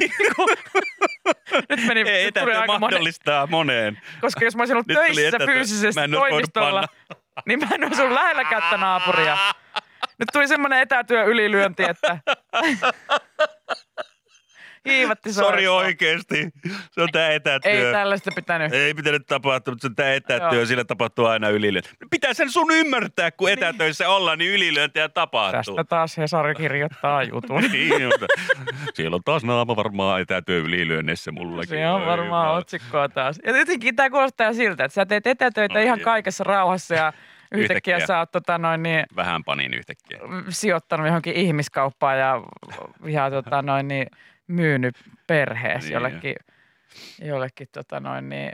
Nyt meni, Ei, nyt tuli etätyö aika monen, mahdollistaa moneen. koska jos mä olisin ollut Nyt tuli töissä etätyö. fyysisesti Mä en olisi voinut toimistolla, niin mä en olisi ollut lähelläkään tätä naapuria. Nyt tuli semmoinen etätyö ylilyönti, että hiivatti Sori oikeesti. Se on tää etätyö. Ei tällaista pitänyt. Ei pitänyt tapahtua, mutta se on tää etätyö. Joo. Sillä tapahtuu aina ylilyönti. Pitää sen sun ymmärtää, kun etätöissä ollaan, niin ylilyöntiä tapahtuu. Tästä taas Hesari kirjoittaa jutun. Niin, mutta siellä on taas naama varmaan etätyö ylilyönnissä mullakin. Se on varmaan Ai, otsikkoa taas. Ja jotenkin tämä kuulostaa siltä, että sä teet etätöitä No, ihan joo. kaikessa rauhassa ja yhtäkkiä, Yhtäkkiä. sä oot tota, noin, niin, Vähän panin yhtäkkiä. sijoittanut johonkin ihmiskauppaan ja, ja tota, noin, niin, myynyt perheessä Niin, jollekin, jollekin, tota, noin, niin,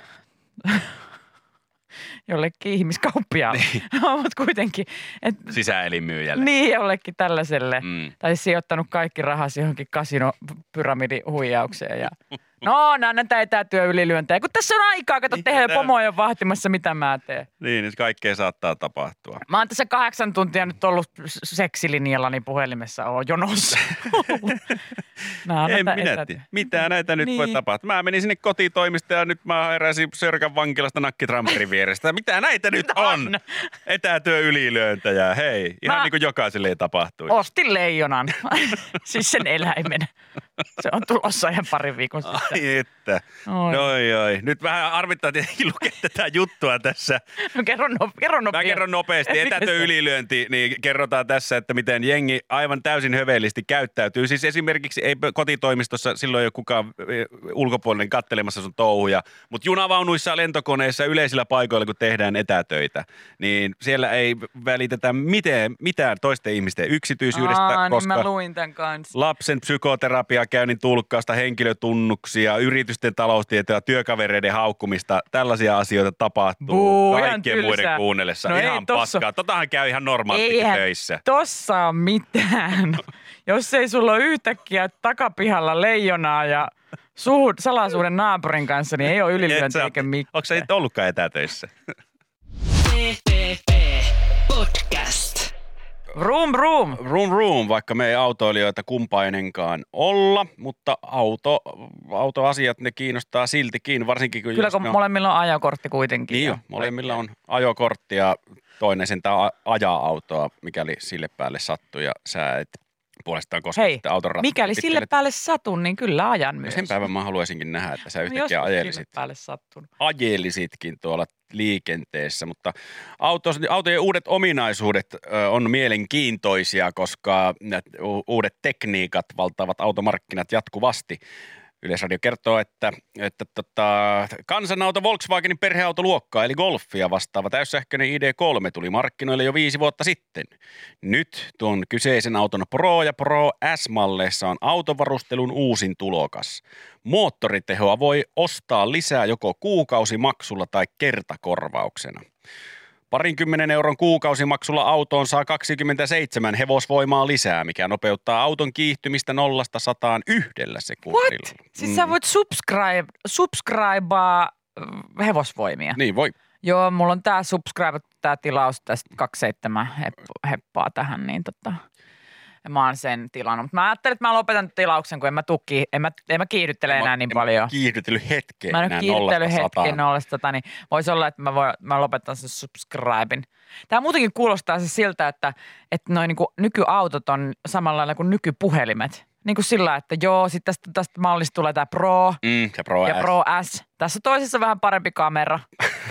jollekin ihmiskauppiaalle. Niin. No, mutta kuitenkin. Et, Sisäelinmyyjälle. niin, jollekin tällaiselle. Mm. Tai sijoittanut kaikki rahasi johonkin kasinopyramidihuijaukseen. Ja no, annan tämä etätyö ylilyöntejä. Kun tässä on aikaa, kato Niin, tehdä tää- pomo jo vahtimassa, mitä mä teen. Niin, niin kaikkea saattaa tapahtua. Mä oon tässä kahdeksan tuntia nyt ollut seksilinjallani puhelimessa, oon jonossa. Nää on En näitä minä etätyö- tiedä. Mitä näitä nyt Niin. voi tapahtua? Mä menin sinne kotitoimistoon ja nyt mä heräsin Sörkän vankilasta nakkitramperin vierestä. Mitä näitä nyt on? Etätyö ylilyöntäjä. Hei, ihan Mä- niin kuin jokaiselle tapahtui. Ostin leijonan, siis sen eläimen. Se on tulossa ihan parin viikon sitten. Ai että. Oi. Oi, oi. Nyt vähän arvittaa tietenkin lukea tätä juttua tässä. No, kerro, no, kerro Mä nopeasti. kerron nopeasti. Mikä Etätyö se on? ylilyönti, niin kerrotaan tässä, että miten jengi aivan täysin hövelisti käyttäytyy. Siis esimerkiksi ei kotitoimistossa silloin ei ole kukaan eh, ulkopuolinen kattelemassa sun touhuja, mutta junavaunuissa, lentokoneissa, yleisillä paikoilla, kun tehdään etätöitä, niin siellä ei välitetä mitään, mitään toisten ihmisten yksityisyydestä, Aa, koska niin mä luin tämän kanssa. lapsen psykoterapiakäynnin tulkkausta, henkilötunnuksia, yritysten taloustietoa, työkavereiden haukkumista, tällaisia asioita tapahtuu Buu, ihan kaikkien tylsää. muiden kuunnellessa. No ei ihan tossa- paskaa. Totahan käy ihan normaalisti Eihän töissä. tossa on mitään. Jos ei sulla ole yhtäkkiä takapihalla leijonaa ja suhud, salasuuden naapurin kanssa, niin ei ole ylilyönti eikä mikään. Onko sä nyt ollutkaan etätöissä? P P P Podcast. Vroom, vroom. Room room, vaikka me ei autoilijoita kumpainenkaan olla, mutta auto, autoasiat ne kiinnostaa siltikin, varsinkin kun... Kyllä jos kun ne on- molemmilla on ajokortti kuitenkin. Niin jo, ja molemmilla on ajokortti ja toinen sentään a- ajaa autoa, mikäli sille päälle sattuu ja sä et puolestaan koskaan Hei, sitten auton rattia. mikäli sille päälle satun, niin kyllä ajan myös. Sen päivän mä haluaisinkin nähdä, että sä No yhtäkkiä joskus ajelisit, sille päälle sattunut. ajelisitkin tuolla liikenteessä, mutta autos, autojen uudet ominaisuudet ö, on mielenkiintoisia, koska nät u- uudet tekniikat valtaavat automarkkinat jatkuvasti. Yleisradio kertoo, että, että tota, kansanauto Volkswagenin perheautoluokkaa eli Golfia vastaava täyssähköinen I D kolme tuli markkinoille jo viisi vuotta sitten. Nyt tuon kyseisen auton Pro ja Pro S-malleissa on autovarustelun uusin tulokas. Moottoritehoa voi ostaa lisää joko kuukausimaksulla tai kertakorvauksena. Parinkymmenen euron kuukausimaksulla autoon saa kaksikymmentäseitsemän hevosvoimaa lisää, mikä nopeuttaa auton kiihtymistä nollasta sataan yhdellä sekunnilla. What? Siis sä voit subscribe, subscribea äh, hevosvoimia. Niin voi. Joo, mulla on tää subscribe, tää tilaus tästä kaksikymmentäseitsemän hep- heppaa tähän, niin tota, mä oon sen tilannut. Mutta mä ajattelin, että mä lopetan tilauksen, kun en mä, tuki, en mä, en mä kiihdyttele enää niin paljon. Kiihdytellyt hetken Mä en enää ole kiihdytellyt nollasta hetken sataan. nollasta, tota, niin voisi olla, että mä, voin, mä lopetan sen subscriben. Tämä muutenkin kuulostaa se siltä, että, että noi niinku nykyautot on samalla lailla kuin nykypuhelimet. Niin kuin sillä, että joo, sitten tästä, tästä mallista tulee tämä Pro Mm, se Pro ja S. Pro S. Tässä toisessa vähän parempi kamera.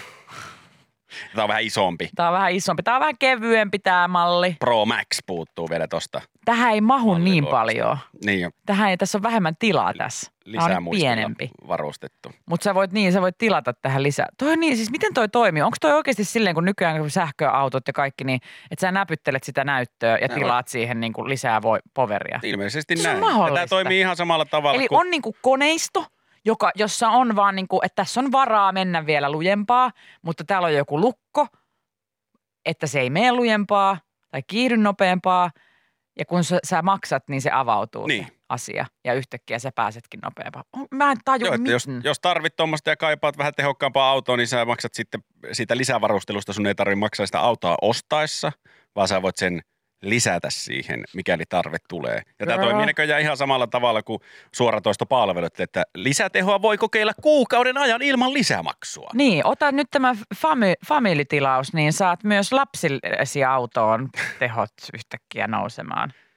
Tämä on vähän isompi. Tämä on vähän isompi. Tämä on vähän kevyempi tämä malli. Pro Max puuttuu vielä tosta. Tähän ei mahu niin Malliluokasta. paljon. Niin jo, Tähän ei, tässä on vähemmän tilaa tässä. Tämä on lisää nyt muistilla pienempi. varustettu. Mutta sä voit niin, sä voit tilata tähän lisää. Toi on niin, siis miten toi toimii? Onko toi oikeasti silleen, kun nykyään kun sähköautot ja kaikki, niin että sä näpyttelet sitä näyttöä ja No. tilaat siihen niin kuin lisää voi, poveria? Ilmeisesti Se on näin. mahdollista. Tämä toimii ihan samalla tavalla Eli kuin... on niin kuin koneisto, joka, jossa on vaan niin kuin, että tässä on varaa mennä vielä lujempaa, mutta täällä on joku lukko, että se ei mene lujempaa tai kiihdy nopeampaa. Ja kun sä, sä maksat, niin se avautuu Niin. se asia ja yhtäkkiä sä pääsetkin nopeampaan. Mä en taju Joo, että jos, miten. jos tarvit tuommoista ja kaipaat vähän tehokkaampaa autoa, niin sä maksat sitten siitä lisävarustelusta. Sun ei tarvitse maksaa sitä autoa ostaessa, vaan sä voit sen lisätä siihen, mikäli tarve tulee. Ja tämä Joo. toimii näköjään ihan samalla tavalla kuin suoratoistopalvelut, että lisätehoa voi kokeilla kuukauden ajan ilman lisämaksua. Niin, ota nyt tämä fami- familitilaus, niin saat myös lapsillesi autoon tehot yhtäkkiä nousemaan.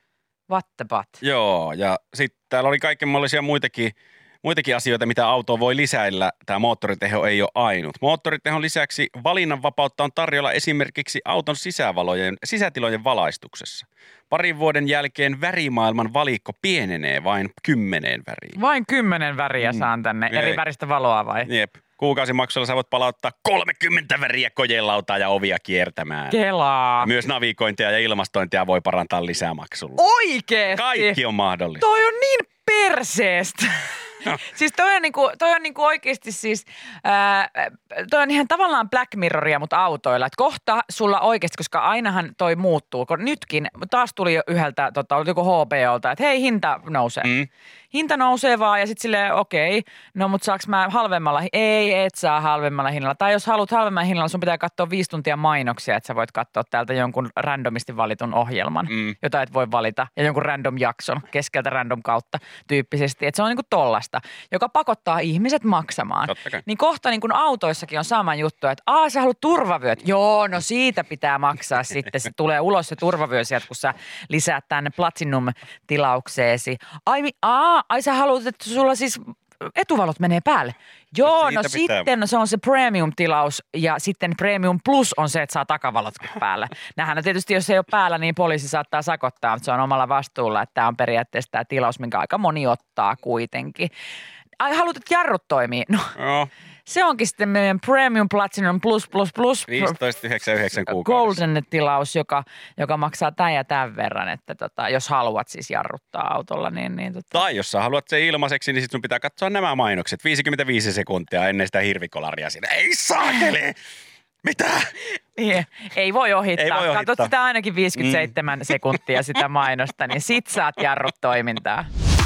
What the but? Joo, ja sitten täällä oli kaikenlaisia muitakin, muitakin asioita, mitä auto voi lisäillä. Tämä moottoriteho ei ole ainut. Moottoritehon lisäksi valinnanvapautta on tarjolla esimerkiksi auton sisävalojen, sisätilojen valaistuksessa. Parin vuoden jälkeen värimaailman valikko pienenee vain kymmeneen väriin. Vain kymmenen väriä saan tänne. Ei. Eri väristä valoa vai? Jep. Kuukausimaksulla sä voit palauttaa kolmekymmentä väriä kojelautaa ja ovia kiertämään. Kelaa. Myös navigointia ja ilmastointia voi parantaa lisämaksulla. Oikeesti? Kaikki on mahdollista. Toi on niin perseestä. No. Siis toi on, niinku, toi on niinku oikeasti siis, ää, toi on ihan tavallaan Black Mirroria, mutta autoilla. Et kohta sulla oikeasti, koska ainahan toi muuttuu. Kun nytkin taas tuli jo yhdeltä, tota, oli joku H B O:lta, että hei, hinta nousee. Mm. Hinta nousee vaan ja sitten silleen okei, okay, no mutta saaks mä halvemmalla? Ei, et saa halvemmalla hinnalla. Tai jos haluat halvemmalla hinnalla, sun pitää katsoa viisi tuntia mainoksia, että sä voit katsoa täältä jonkun randomisti valitun ohjelman, mm. jota et voi valita. Ja jonkun random jakson keskeltä random kautta tyyppisesti. Että se on niinku tollasta, joka pakottaa ihmiset maksamaan. Niin kohta niin kuin autoissakin on sama juttu, että aa sä haluat turvavyöt. Joo, no siitä pitää maksaa sitten. Se tulee ulos se turvavyö sieltä, kun sä lisäät tänne Platinum-tilaukseesi. Ai, aa, ai sä haluat, että sulla siis etuvalot menee päälle. Joo, no pitää. Sitten se on se premium-tilaus ja sitten premium plus on se, että saa takavalot päällä. Nämähän on tietysti, jos ei ole päällä, niin poliisi saattaa sakottaa, mutta se on omalla vastuulla, että tämä on periaatteessa tämä tilaus, minkä aika moni ottaa kuitenkin. Ai, haluat, että jarrut toimii? No. no. Se onkin sitten meidän Premium Platinum Plus Plus Plus viisitoista yhdeksänkymmentäyhdeksän kuukaudessa. Golden-tilaus, joka, joka maksaa tämän ja tämän verran, että tota, jos haluat siis jarruttaa autolla. Niin, niin tota. Tai jos sä haluat sen ilmaiseksi, niin sit sun pitää katsoa nämä mainokset. viisikymmentäviisi sekuntia ennen sitä hirvikolaria siinä. Ei saakeli! Mitä? Niin, ei voi ohittaa. Ei voi ohittaa. Katsot sitä ainakin viisikymmentäseitsemän mm. sekuntia sitä mainosta, niin sit saat jarrut toimintaa.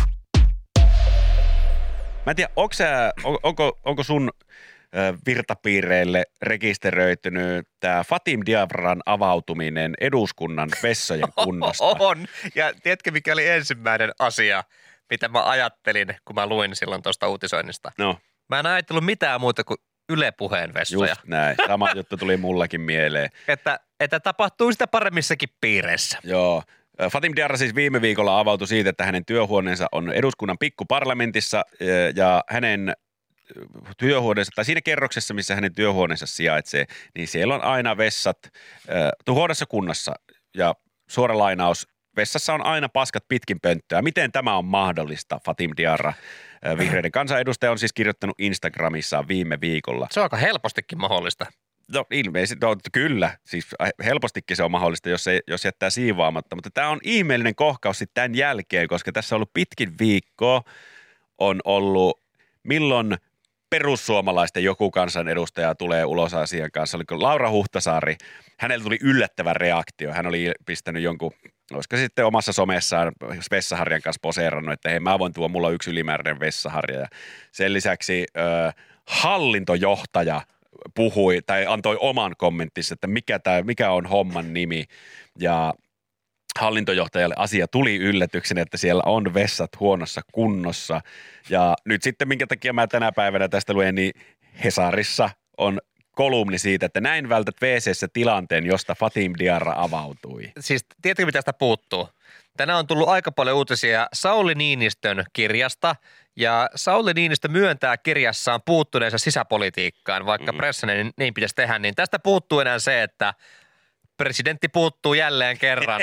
Mä en tiedä, onko, sä, on, onko, onko sun ö, virtapiireille rekisteröitynyt tämä Fatim Diarran avautuminen eduskunnan vessojen kunnosta? On. Ja tiedätkö, mikä oli ensimmäinen asia, mitä mä ajattelin, kun mä luin silloin tuosta uutisoinnista? No. Mä en ajatellut mitään muuta kuin Yle Puheen vessoja. Just näin. Sama juttu tuli mullakin mieleen. Että, että tapahtuu sitä paremmissakin piireissä. Joo. Fatim Diarra siis viime viikolla avautui siitä, että hänen työhuoneensa on eduskunnan pikkuparlamentissa ja hänen työhuoneensa, tai siinä kerroksessa, missä hänen työhuoneensa sijaitsee, niin siellä on aina vessat äh, huonossa kunnossa ja suora lainaus, vessassa on aina paskat pitkin pönttöä. Miten tämä on mahdollista, Fatim Diarra? Vihreiden kansanedustaja on siis kirjoittanut Instagramissaan viime viikolla. Se on aika helpostikin mahdollista. No ilmeisesti, no, kyllä, siis helpostikin se on mahdollista, jos, ei, jos jättää siivoamatta, mutta tämä on ihmeellinen kohkaus sitten tämän jälkeen, koska tässä on ollut pitkin viikkoa, on ollut milloin perussuomalaisten joku kansanedustaja tulee ulos asian kanssa, oliko Laura Huhtasaari, hänellä tuli yllättävä reaktio, hän oli pistänyt jonkun, olisiko sitten omassa somessaan vessaharjan kanssa poseerannut, että hei mä voin tuoda, mulla on yksi ylimääräinen vessaharja ja sen lisäksi ö, hallintojohtaja puhui tai antoi oman kommenttinsa, että mikä, tää, mikä on homman nimi ja hallintojohtajalle asia tuli yllätyksenä, että siellä on vessat huonossa kunnossa ja nyt sitten minkä takia mä tänä päivänä tästä luen, niin Hesarissa on kolumni siitä, että näin vältät W C:ssä tilanteen, josta Fatim Diarra avautui. Siis tiedätkö mitä tästä puuttuu? Tänään on tullut aika paljon uutisia Sauli Niinistön kirjasta ja Sauli Niinistö myöntää kirjassaan puuttuneensa sisäpolitiikkaan, vaikka mm. pressane niin, niin pitäisi tehdä, niin tästä puuttuu enää se, että presidentti puuttuu jälleen kerran.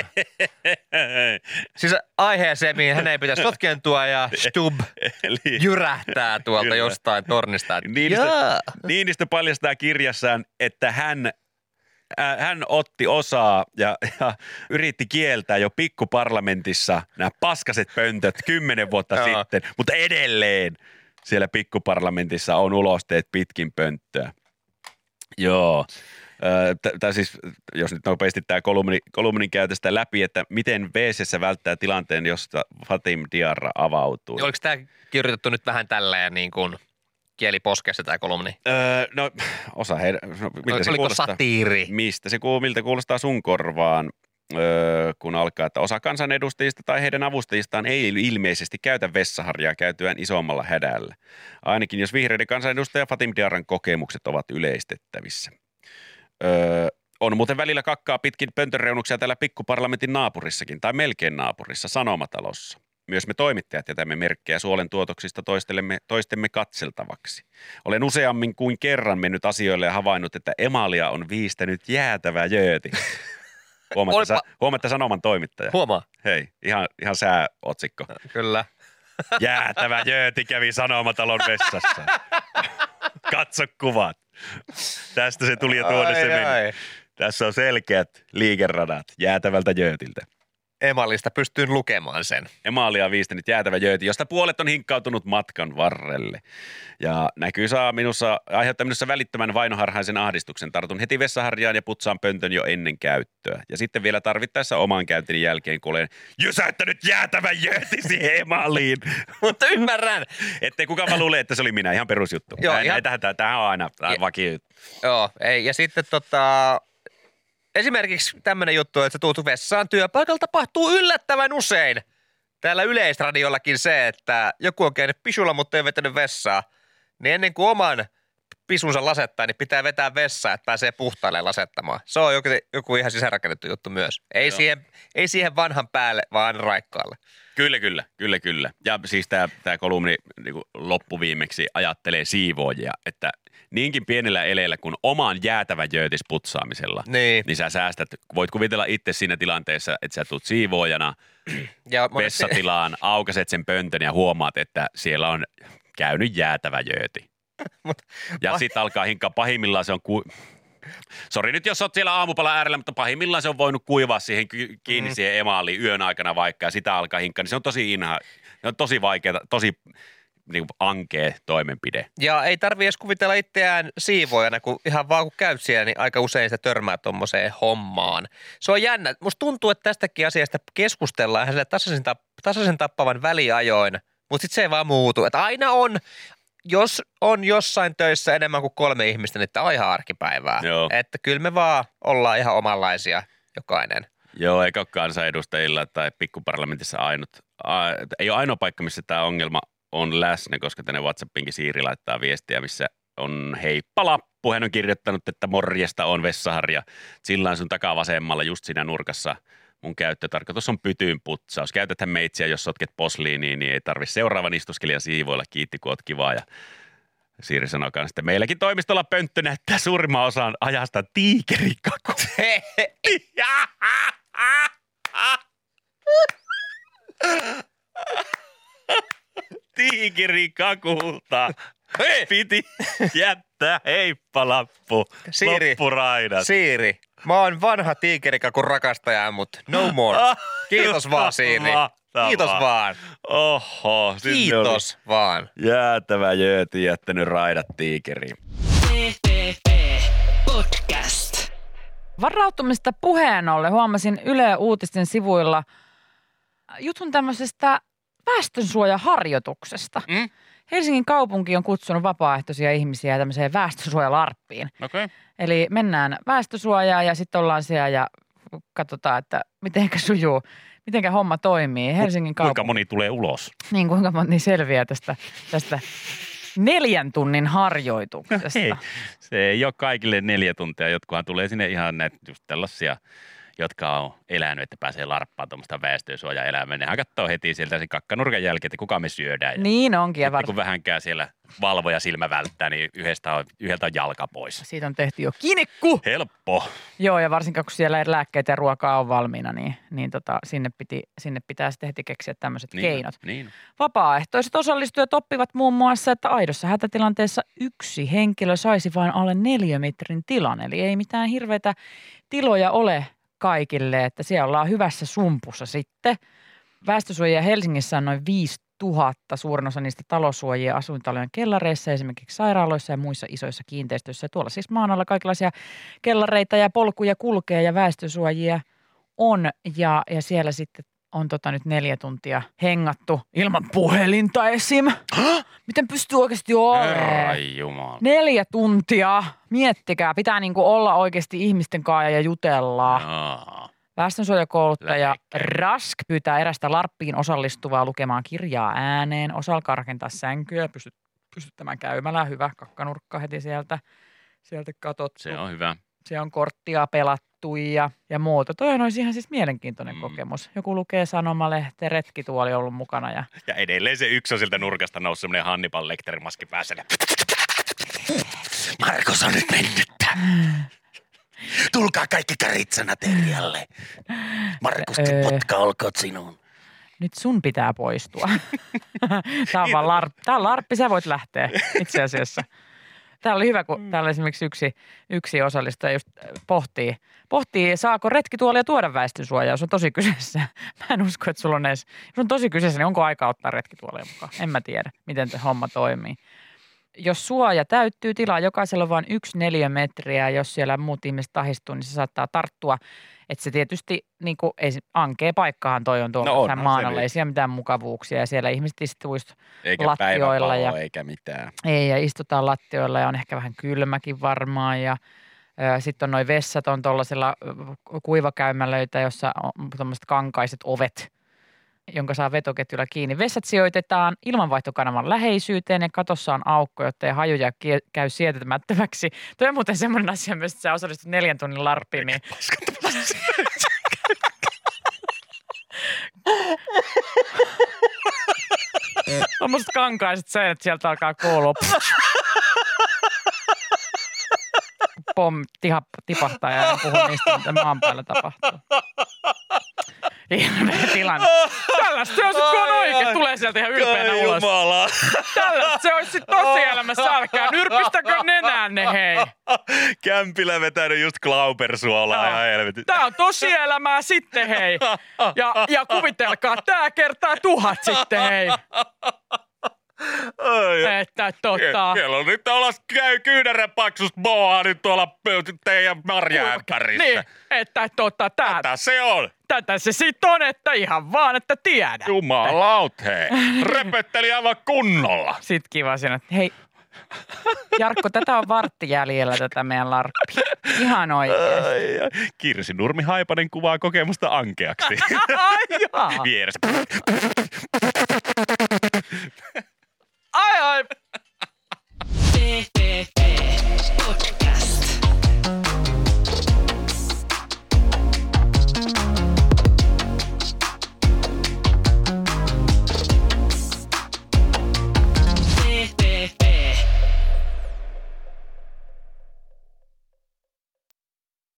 Siis aiheeseen, mihin hänen ei pitäisi sotkentua ja Stubb jyrähtää tuolta Kyllä. jostain tornista. Niinistö, Niinistö paljastaa kirjassaan, että hän Äh, hän otti osaa ja, ja yritti kieltää jo pikkuparlamentissa nämä paskaset pöntöt kymmenen vuotta sitten, mutta edelleen siellä pikkuparlamentissa on ulosteet pitkin pönttöä. Joo. Tämä siis, jos nyt nopeasti tämä kolumni, kolumnin käytöstä läpi, että miten W C:ssä välttää tilanteen, josta Fatim Diarra avautuu. Oliko tämä kirjoitettu nyt vähän tälleen niin kuin kieli poskessa tämä kolumni? Öö, no osa heidän, no, miltä se Oliko kuulostaa? satiiri? Mistä se kuuluu, miltä kuulostaa sun korvaan, öö, kun alkaa, että osa kansanedustajista tai heidän avustajistaan ei ilmeisesti käytä vessaharjaa käytyään isommalla hädällä. Ainakin jos vihreiden kansanedustaja Fatim Diarran kokemukset ovat yleistettävissä. Öö, On muuten välillä kakkaa pitkin pöntönreunuksia täällä pikkuparlamentin naapurissakin, tai melkein naapurissa, Sanomatalossa. Myös me toimittajat jätämme merkkejä suolen tuotoksista toistemme, toistemme katseltavaksi. Olen useammin kuin kerran mennyt asioille ja havainnut, että emalia on viistänyt jäätävä jööti. Huomatta, sa, huomatta Sanoman toimittaja. Huomaa. Hei, ihan, ihan sääotsikko. Kyllä. Jäätävä jööti kävi Sanomatalon vessassa. Katso kuvat. Tästä se tuli ja tuonne se meni. Tässä on selkeät liikeradat jäätävältä jöötiltä. Emalista pystyn lukemaan sen. Emalia on viistänyt jäätävä jööti, josta puolet on hinkkautunut matkan varrelle. Ja näkyy saa minussa, aiheuttaa minussa välittömän vainoharhaisen ahdistuksen. Tartun heti vessaharjaan ja putsaan pöntön jo ennen käyttöä. Ja sitten vielä tarvittaessa oman käyntini jälkeen, kun olen jysäyttänyt jäätävän jööti siihen emaliin. Mutta ymmärrän. Ettei kukaan vaan luule, että se oli minä. Ihan perusjuttu. Joo, Näin, ihan... tähän, tähän on aina vakio. Joo, ei. Ja sitten tota... Esimerkiksi tämmöinen juttu, että sä tuut vessaan työpaikalla, tapahtuu yllättävän usein. Täällä Yleisradiollakin se, että joku on käynyt pisulla, mutta ei vetänyt vessaa. Niin ennen kuin oman pisunsa lasettaa, niin pitää vetää vessaa, että pääsee puhtaalle lasettamaan. Se on joku, joku ihan sisäänrakennettu juttu myös. Ei siihen, ei siihen vanhan päälle, vaan raikkaalle. Kyllä, kyllä, kyllä, kyllä. Ja siis tämä tää kolumni niin kuin loppuviimeksi ajattelee siivoojia, että niinkin pienellä eleellä kuin oman jäätävän jöötis putsaamisella, niin. niin sä säästät, voit kuvitella itse siinä tilanteessa, että sä tulet siivoojana ja vessatilaan, aukaset sen pöntön ja huomaat, että siellä on käynyt jäätävä jööti. Mut, ja sitten alkaa hinkkaa, pahimmillaan se on... Ku... Sori nyt, jos oot siellä aamupalan äärellä, mutta pahimmillaan se on voinut kuivaa siihen kiinni mm. siihen emaaliin yön aikana vaikka, ja sitä alkaa hinkkaa, niin se on tosi inha, se on tosi vaikeaa, tosi niin kuin ankea toimenpide. Ja ei tarvitse edes kuvitella itseään siivoojana, kun ihan vaan kun käyt siellä, niin aika usein sitä törmää tommoseen hommaan. Se on jännä. Musta tuntuu, että tästäkin asiasta keskustellaan ihan tasaisen, tapp- tasaisen tappavan väliajoin, mutta sitten se ei vaan muutu. Että aina on, jos on jossain töissä enemmän kuin kolme ihmistä, niin tämä on ihan arkipäivää. Joo. Että kyllä me vaan ollaan ihan omanlaisia jokainen. Joo, eikä ole kansanedustajilla tai pikkuparlamentissa ainut. A, ei ole ainoa paikka, missä tämä ongelma on läsnä, koska tänne WhatsAppinkin Siiri laittaa viestiä, missä on heippalappu. Hän on kirjoittanut, että morjesta on vessaharja. Sillä on sun takavasemmalla just siinä nurkassa. Mun käyttötarkoitus on pytyyn putsaus. Käytäthän meitsiä, jos sotket posliiniin, niin ei tarvitse seuraavan istuskelijan siivoilla. Kiitti, kun oot kivaa. Ja Siiri sanoo kanssa, että meilläkin toimistolla pönttö näyttää suurimman osan ajasta tiikerikaku. Tiikerikakulta. Piti jättää heippalappu. Siiri, loppuraidat. Siiri, mä oon vanha tiikerikakun rakastaja, mutta no more. Kiitos vaan, Siiri. Mahtavaa. Kiitos vaan. Oho. Kiitos vaan. Jäätävä jööti jättänyt raidat tiikeriin. P P P Podcast. Varautumista puheen ollen huomasin Yle Uutisten sivuilla jutun tämmöisestä väestönsuojaharjoituksesta. Mm? Helsingin kaupunki on kutsunut vapaaehtoisia ihmisiä tämmöiseen väestönsuojalarppiin. Okei. Okay. Eli mennään väestönsuojaan ja sitten ollaan siellä ja katsotaan, että mitenkä sujuu, mitenkä homma toimii. Helsingin kaupunki. Kuinka moni tulee ulos? Niin, kuinka moni selviää tästä, tästä neljän tunnin harjoituksesta. Hei, se ei ole kaikille neljä tuntia. Jotkuhan tulee sinne ihan näitä just tällaisia, jotka on elänyt, että pääsee larppaan tuommoista väestönsuojaelämää. Nehän katsoo heti sieltä sen kakkanurkan jälkeen, että kuka me syödään. Ja niin onkin. Ja var... kun vähänkään siellä valvoja silmä välttää, niin yhdestä on, yhdeltä on jalka pois. Siitä on tehty jo kinikku. Helppo. Joo, ja varsinkin kun siellä lääkkeitä ja ruokaa on valmiina, niin, niin tota, sinne, piti, sinne pitää sitten heti keksiä tämmöiset niin, keinot. Niin. Vapaaehtoiset osallistujat oppivat muun muassa, että aidossa hätätilanteessa yksi henkilö saisi vain alle neliömetrin tilan. Eli ei mitään hirveitä tiloja ole kaikille, että siellä ollaan hyvässä sumpussa sitten. Väestösuojia Helsingissä on noin viisituhatta, suurin osa niistä talosuojia asuintalojen kellareissa, esimerkiksi sairaaloissa ja muissa isoissa kiinteistöissä. Tuolla siis maan alla kaikenlaisia kellareita ja polkuja kulkee ja väestösuojia on ja, ja siellä sitten on tota nyt neljä tuntia hengattu ilman puhelinta esim. Miten pystyy oikeasti olemaan? Ai jumala. Neljä tuntia. Miettikää. Pitää niinku olla oikeasti ihmisten kanssa ja jutella. Jaa. Väestönsuojakouluttaja Lähekkäin. Rask pyytää erästä larppiin osallistuvaa lukemaan kirjaa ääneen. Osa alkaa rakentaa sänkyä, pystyt, pystyttämään käymälään. Hyvä kakkanurkka heti sieltä, sieltä katsottu. Se on hyvä. siellä on korttia pelattu ja, ja muuta. Toihan olisi ihan siis mielenkiintoinen Mm. kokemus. Joku lukee sanomalehteen, retkituoli on ollut mukana ja Ja edelleen se yksi on sieltä nurkasta noussut semmoinen Hannibal Lecterin maski päässä. Markus on nyt mennyttä. Tulkaa kaikki karitsanaterialle. Markuskin Öö. potka olkoot sinun. nyt sun pitää poistua. Tämä on vaan larppi. Tämä on larppi, sä voit lähteä itse asiassa. Tämä oli hyvä, kun täällä esimerkiksi yksi, yksi osallistuja just pohtii, pohtii, saako retkituolia tuoda väestönsuojaa, jos on tosi kyseessä. Mä en usko, että sulla on edes, jos on tosi kyseessä, niin onko aika ottaa retkituolia mukaan? En mä tiedä, miten tämä homma toimii. Jos suoja täyttyy, tilaa jokaisella on vain yksi neliömetriä, jos siellä muut ihmiset tahistuu, niin se saattaa tarttua. Että se tietysti niin kuin, ei, ankea paikkahan toi on tuolla No on, maan se alla, nyt. ei siellä mitään mukavuuksia ja siellä ihmiset istuu just Eikä lattioilla päivänvaloa ja- eikä mitään. ei, ja istutaan lattioilla ja on ehkä vähän kylmäkin varmaan ja sitten on noi vessat on tuollaisella kuivakäymälöitä, jossa on tuommoiset kankaiset ovet, jonka saa vetoketjulla kiinni. Vessat sijoitetaan ilmanvaihtokanavan läheisyyteen ja katossa on aukko, jotta hajuja kie- käy sietämättömäksi. Tuo on muuten semmoinen asia myös, että sä osallistut neljän tunnin larppiin, niin tuommoiset kankaiset seinät, sieltä alkaa kuulua. Pom, tiha, tipahtaa ja en puhu niistä, mitä maan päällä tapahtuu. Hirveä tilanne. Tällaista se on sit, kun on oikein. Tulee sieltä ihan ylpeänä ulos. Jumala. Tällaista se olisi sit tosielämässä alkaa. Nyrpistäkö nenänne, hei? Kämpilä vetänyt just Glaubersuolaa Joo. ihan helvetin. Tää on tosielämää sitten, hei. Ja, ja kuvitelkaa, tää kertaa tuhat sitten, hei. Ai, Että tota... Siellä on nyt alas käy kyynärän paksusta boaa nyt tuolla pö- teidän marjaämpärissä. Niin, että tota, tää, Tätä se on. tätä se sit on, että ihan vaan, että tiedä. Jumalaut, hei. Repötteli aivan kunnolla. Sitten kiva siinä, että hei, Jarkko, tätä on vartti jäljellä tätä meidän larppia. Ihan oikein. Ai, ai. Kirsi Nurmi Haipanen kuvaa kokemusta ankeaksi. Ai jaa. Vieressä. Ai ai.